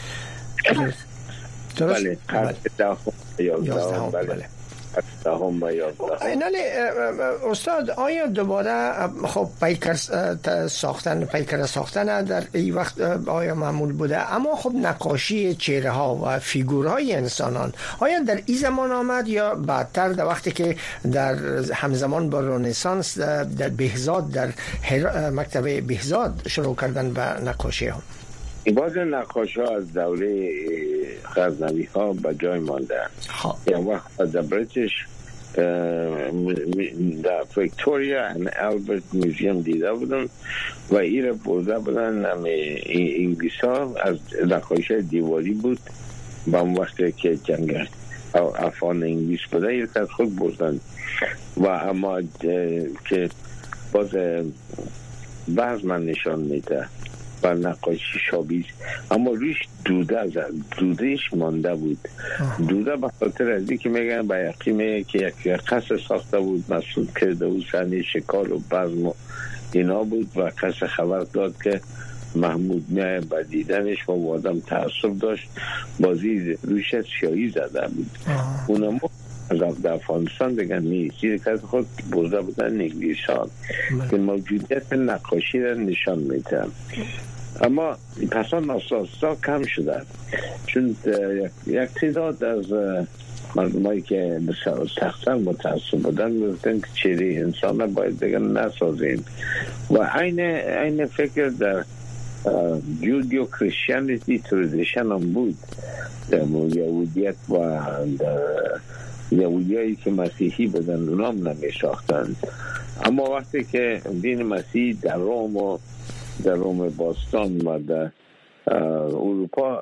درست؟ بله قرن 11 بله. استاد آیا دوباره خب پیکر ساختن در این وقت آیا معمول بوده، اما خب نقاشی چهره ها و فیگورهای انسانان آیا در این زمان آمد یا بعدتر در وقتی که در همزمان با رنسانس در بهزاد در مکتب بهزاد شروع کردن به نقاشی ها؟ باز نقاشی ها از دوره غزنوی ها به جای مانده. یه وقت در بریتیش در ویکتوریا و البرت میوزیم دیده بودن و این را برده بودن. انگلیس ها از نقاشی دیواری بود با اون وقتی که جنگ افغان انگلیس بوده این را خود بردن و اما که باز بعض من نشان میده و نقاشی شابیز اما روش دودهش مانده بود. دوده به خاطر از این که میگن به یقین که یک قصر ساخته بود مسعود کرده بود صحنه شکار و بزم و اینا بود و قصر خبر داد که محمود میای به دیدنش و آدم تعصب داشت بازی روش شیایی زده بود. اونم از افغانستان بگن نیست زیر که خود برده بودن انگلیسان که موجودیت نقاشی را نشان میدن. اما پسان اساسا کم شده چون یک تعداد از مردمایی که بسیار سختن متعصب بودن میگفتن که چهره انسان را باید بگن نسازیم و این فکر در جودیو کریسچیانیتی تردیشن هم بود در یهودیت و یهودیایی که مسیحی بودن اونام نمی ساختن. اما وقتی که دین مسیحی در روم باستان و در اروپا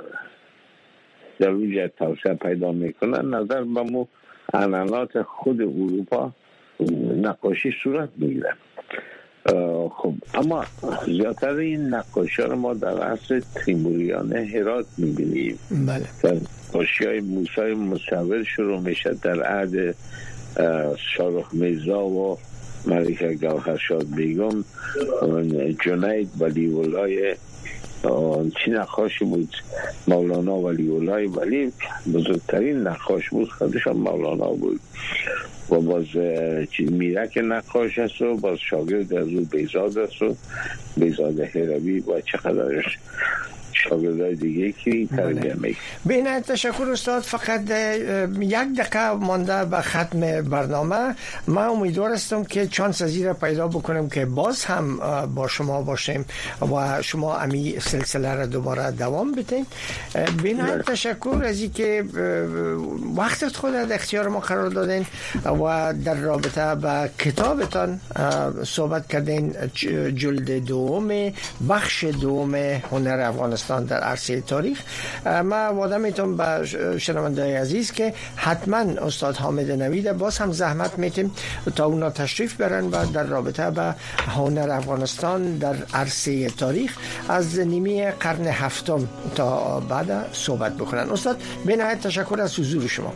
در وجه توسعه پیدا میکنن نظر به مو عنعنات خود اروپا نقاشی صورت میگیرن. خب اما زیادتر این نقاشی رو ما در عصر تیموریان هرات میبینیم. بله. نقاشی های موسی مصور شروع میشه در عهد شارخ میرزا و ملکه گوهرشاد بیگم جنید ولی‌الله چی نقاش بود مولانا ولی‌الله ولی بزرگترین نقاش بود خودشان مولانا بود و باز میرک نقاش است و باز شاگرد از او بیزاد است و بیزاد هروی و چقدرش شاگردای دیگه که تربیه میکنه. بینه تشکر استاد. فقط یک دقیقه مانده به ختم برنامه. من امیدوار هستم که چانس از این پیدا بکنم که باز هم با شما باشیم و شما امی سلسله را دوباره دوام بدین. بینه تشکر از این که وقتت خود در اختیار ما قرار دادین و در رابطه با کتابتان صحبت کردین. جلد دوم بخش دوم هنر افغانستان در عرصه تاریخ. ما وعده میتونم به شنونده‌های عزیز که حتما استاد حامد نوید باز هم زحمت میتیم تا اونا تشریف برن و در رابطه با هنر افغانستان در عرصه تاریخ از نیمه قرن هفتم تا بعد صحبت بکنن. استاد به نهایت تشکر از حضور شما.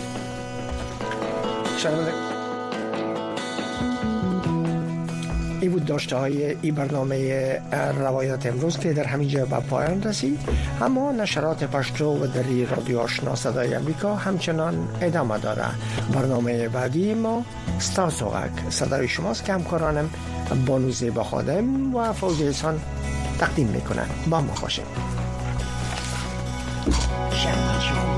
این بود داشته های این برنامه روایات امروز که در همینجا به پایان رسید. اما نشرات پشتو و دری رادیو آشنا صدای امریکا همچنان ادامه داره. برنامه بعدی ما ستاسوغک صدای شماست که همکارانم بانو زیبا خادم و فوزی احسان تقدیم میکنن. با ما باشید.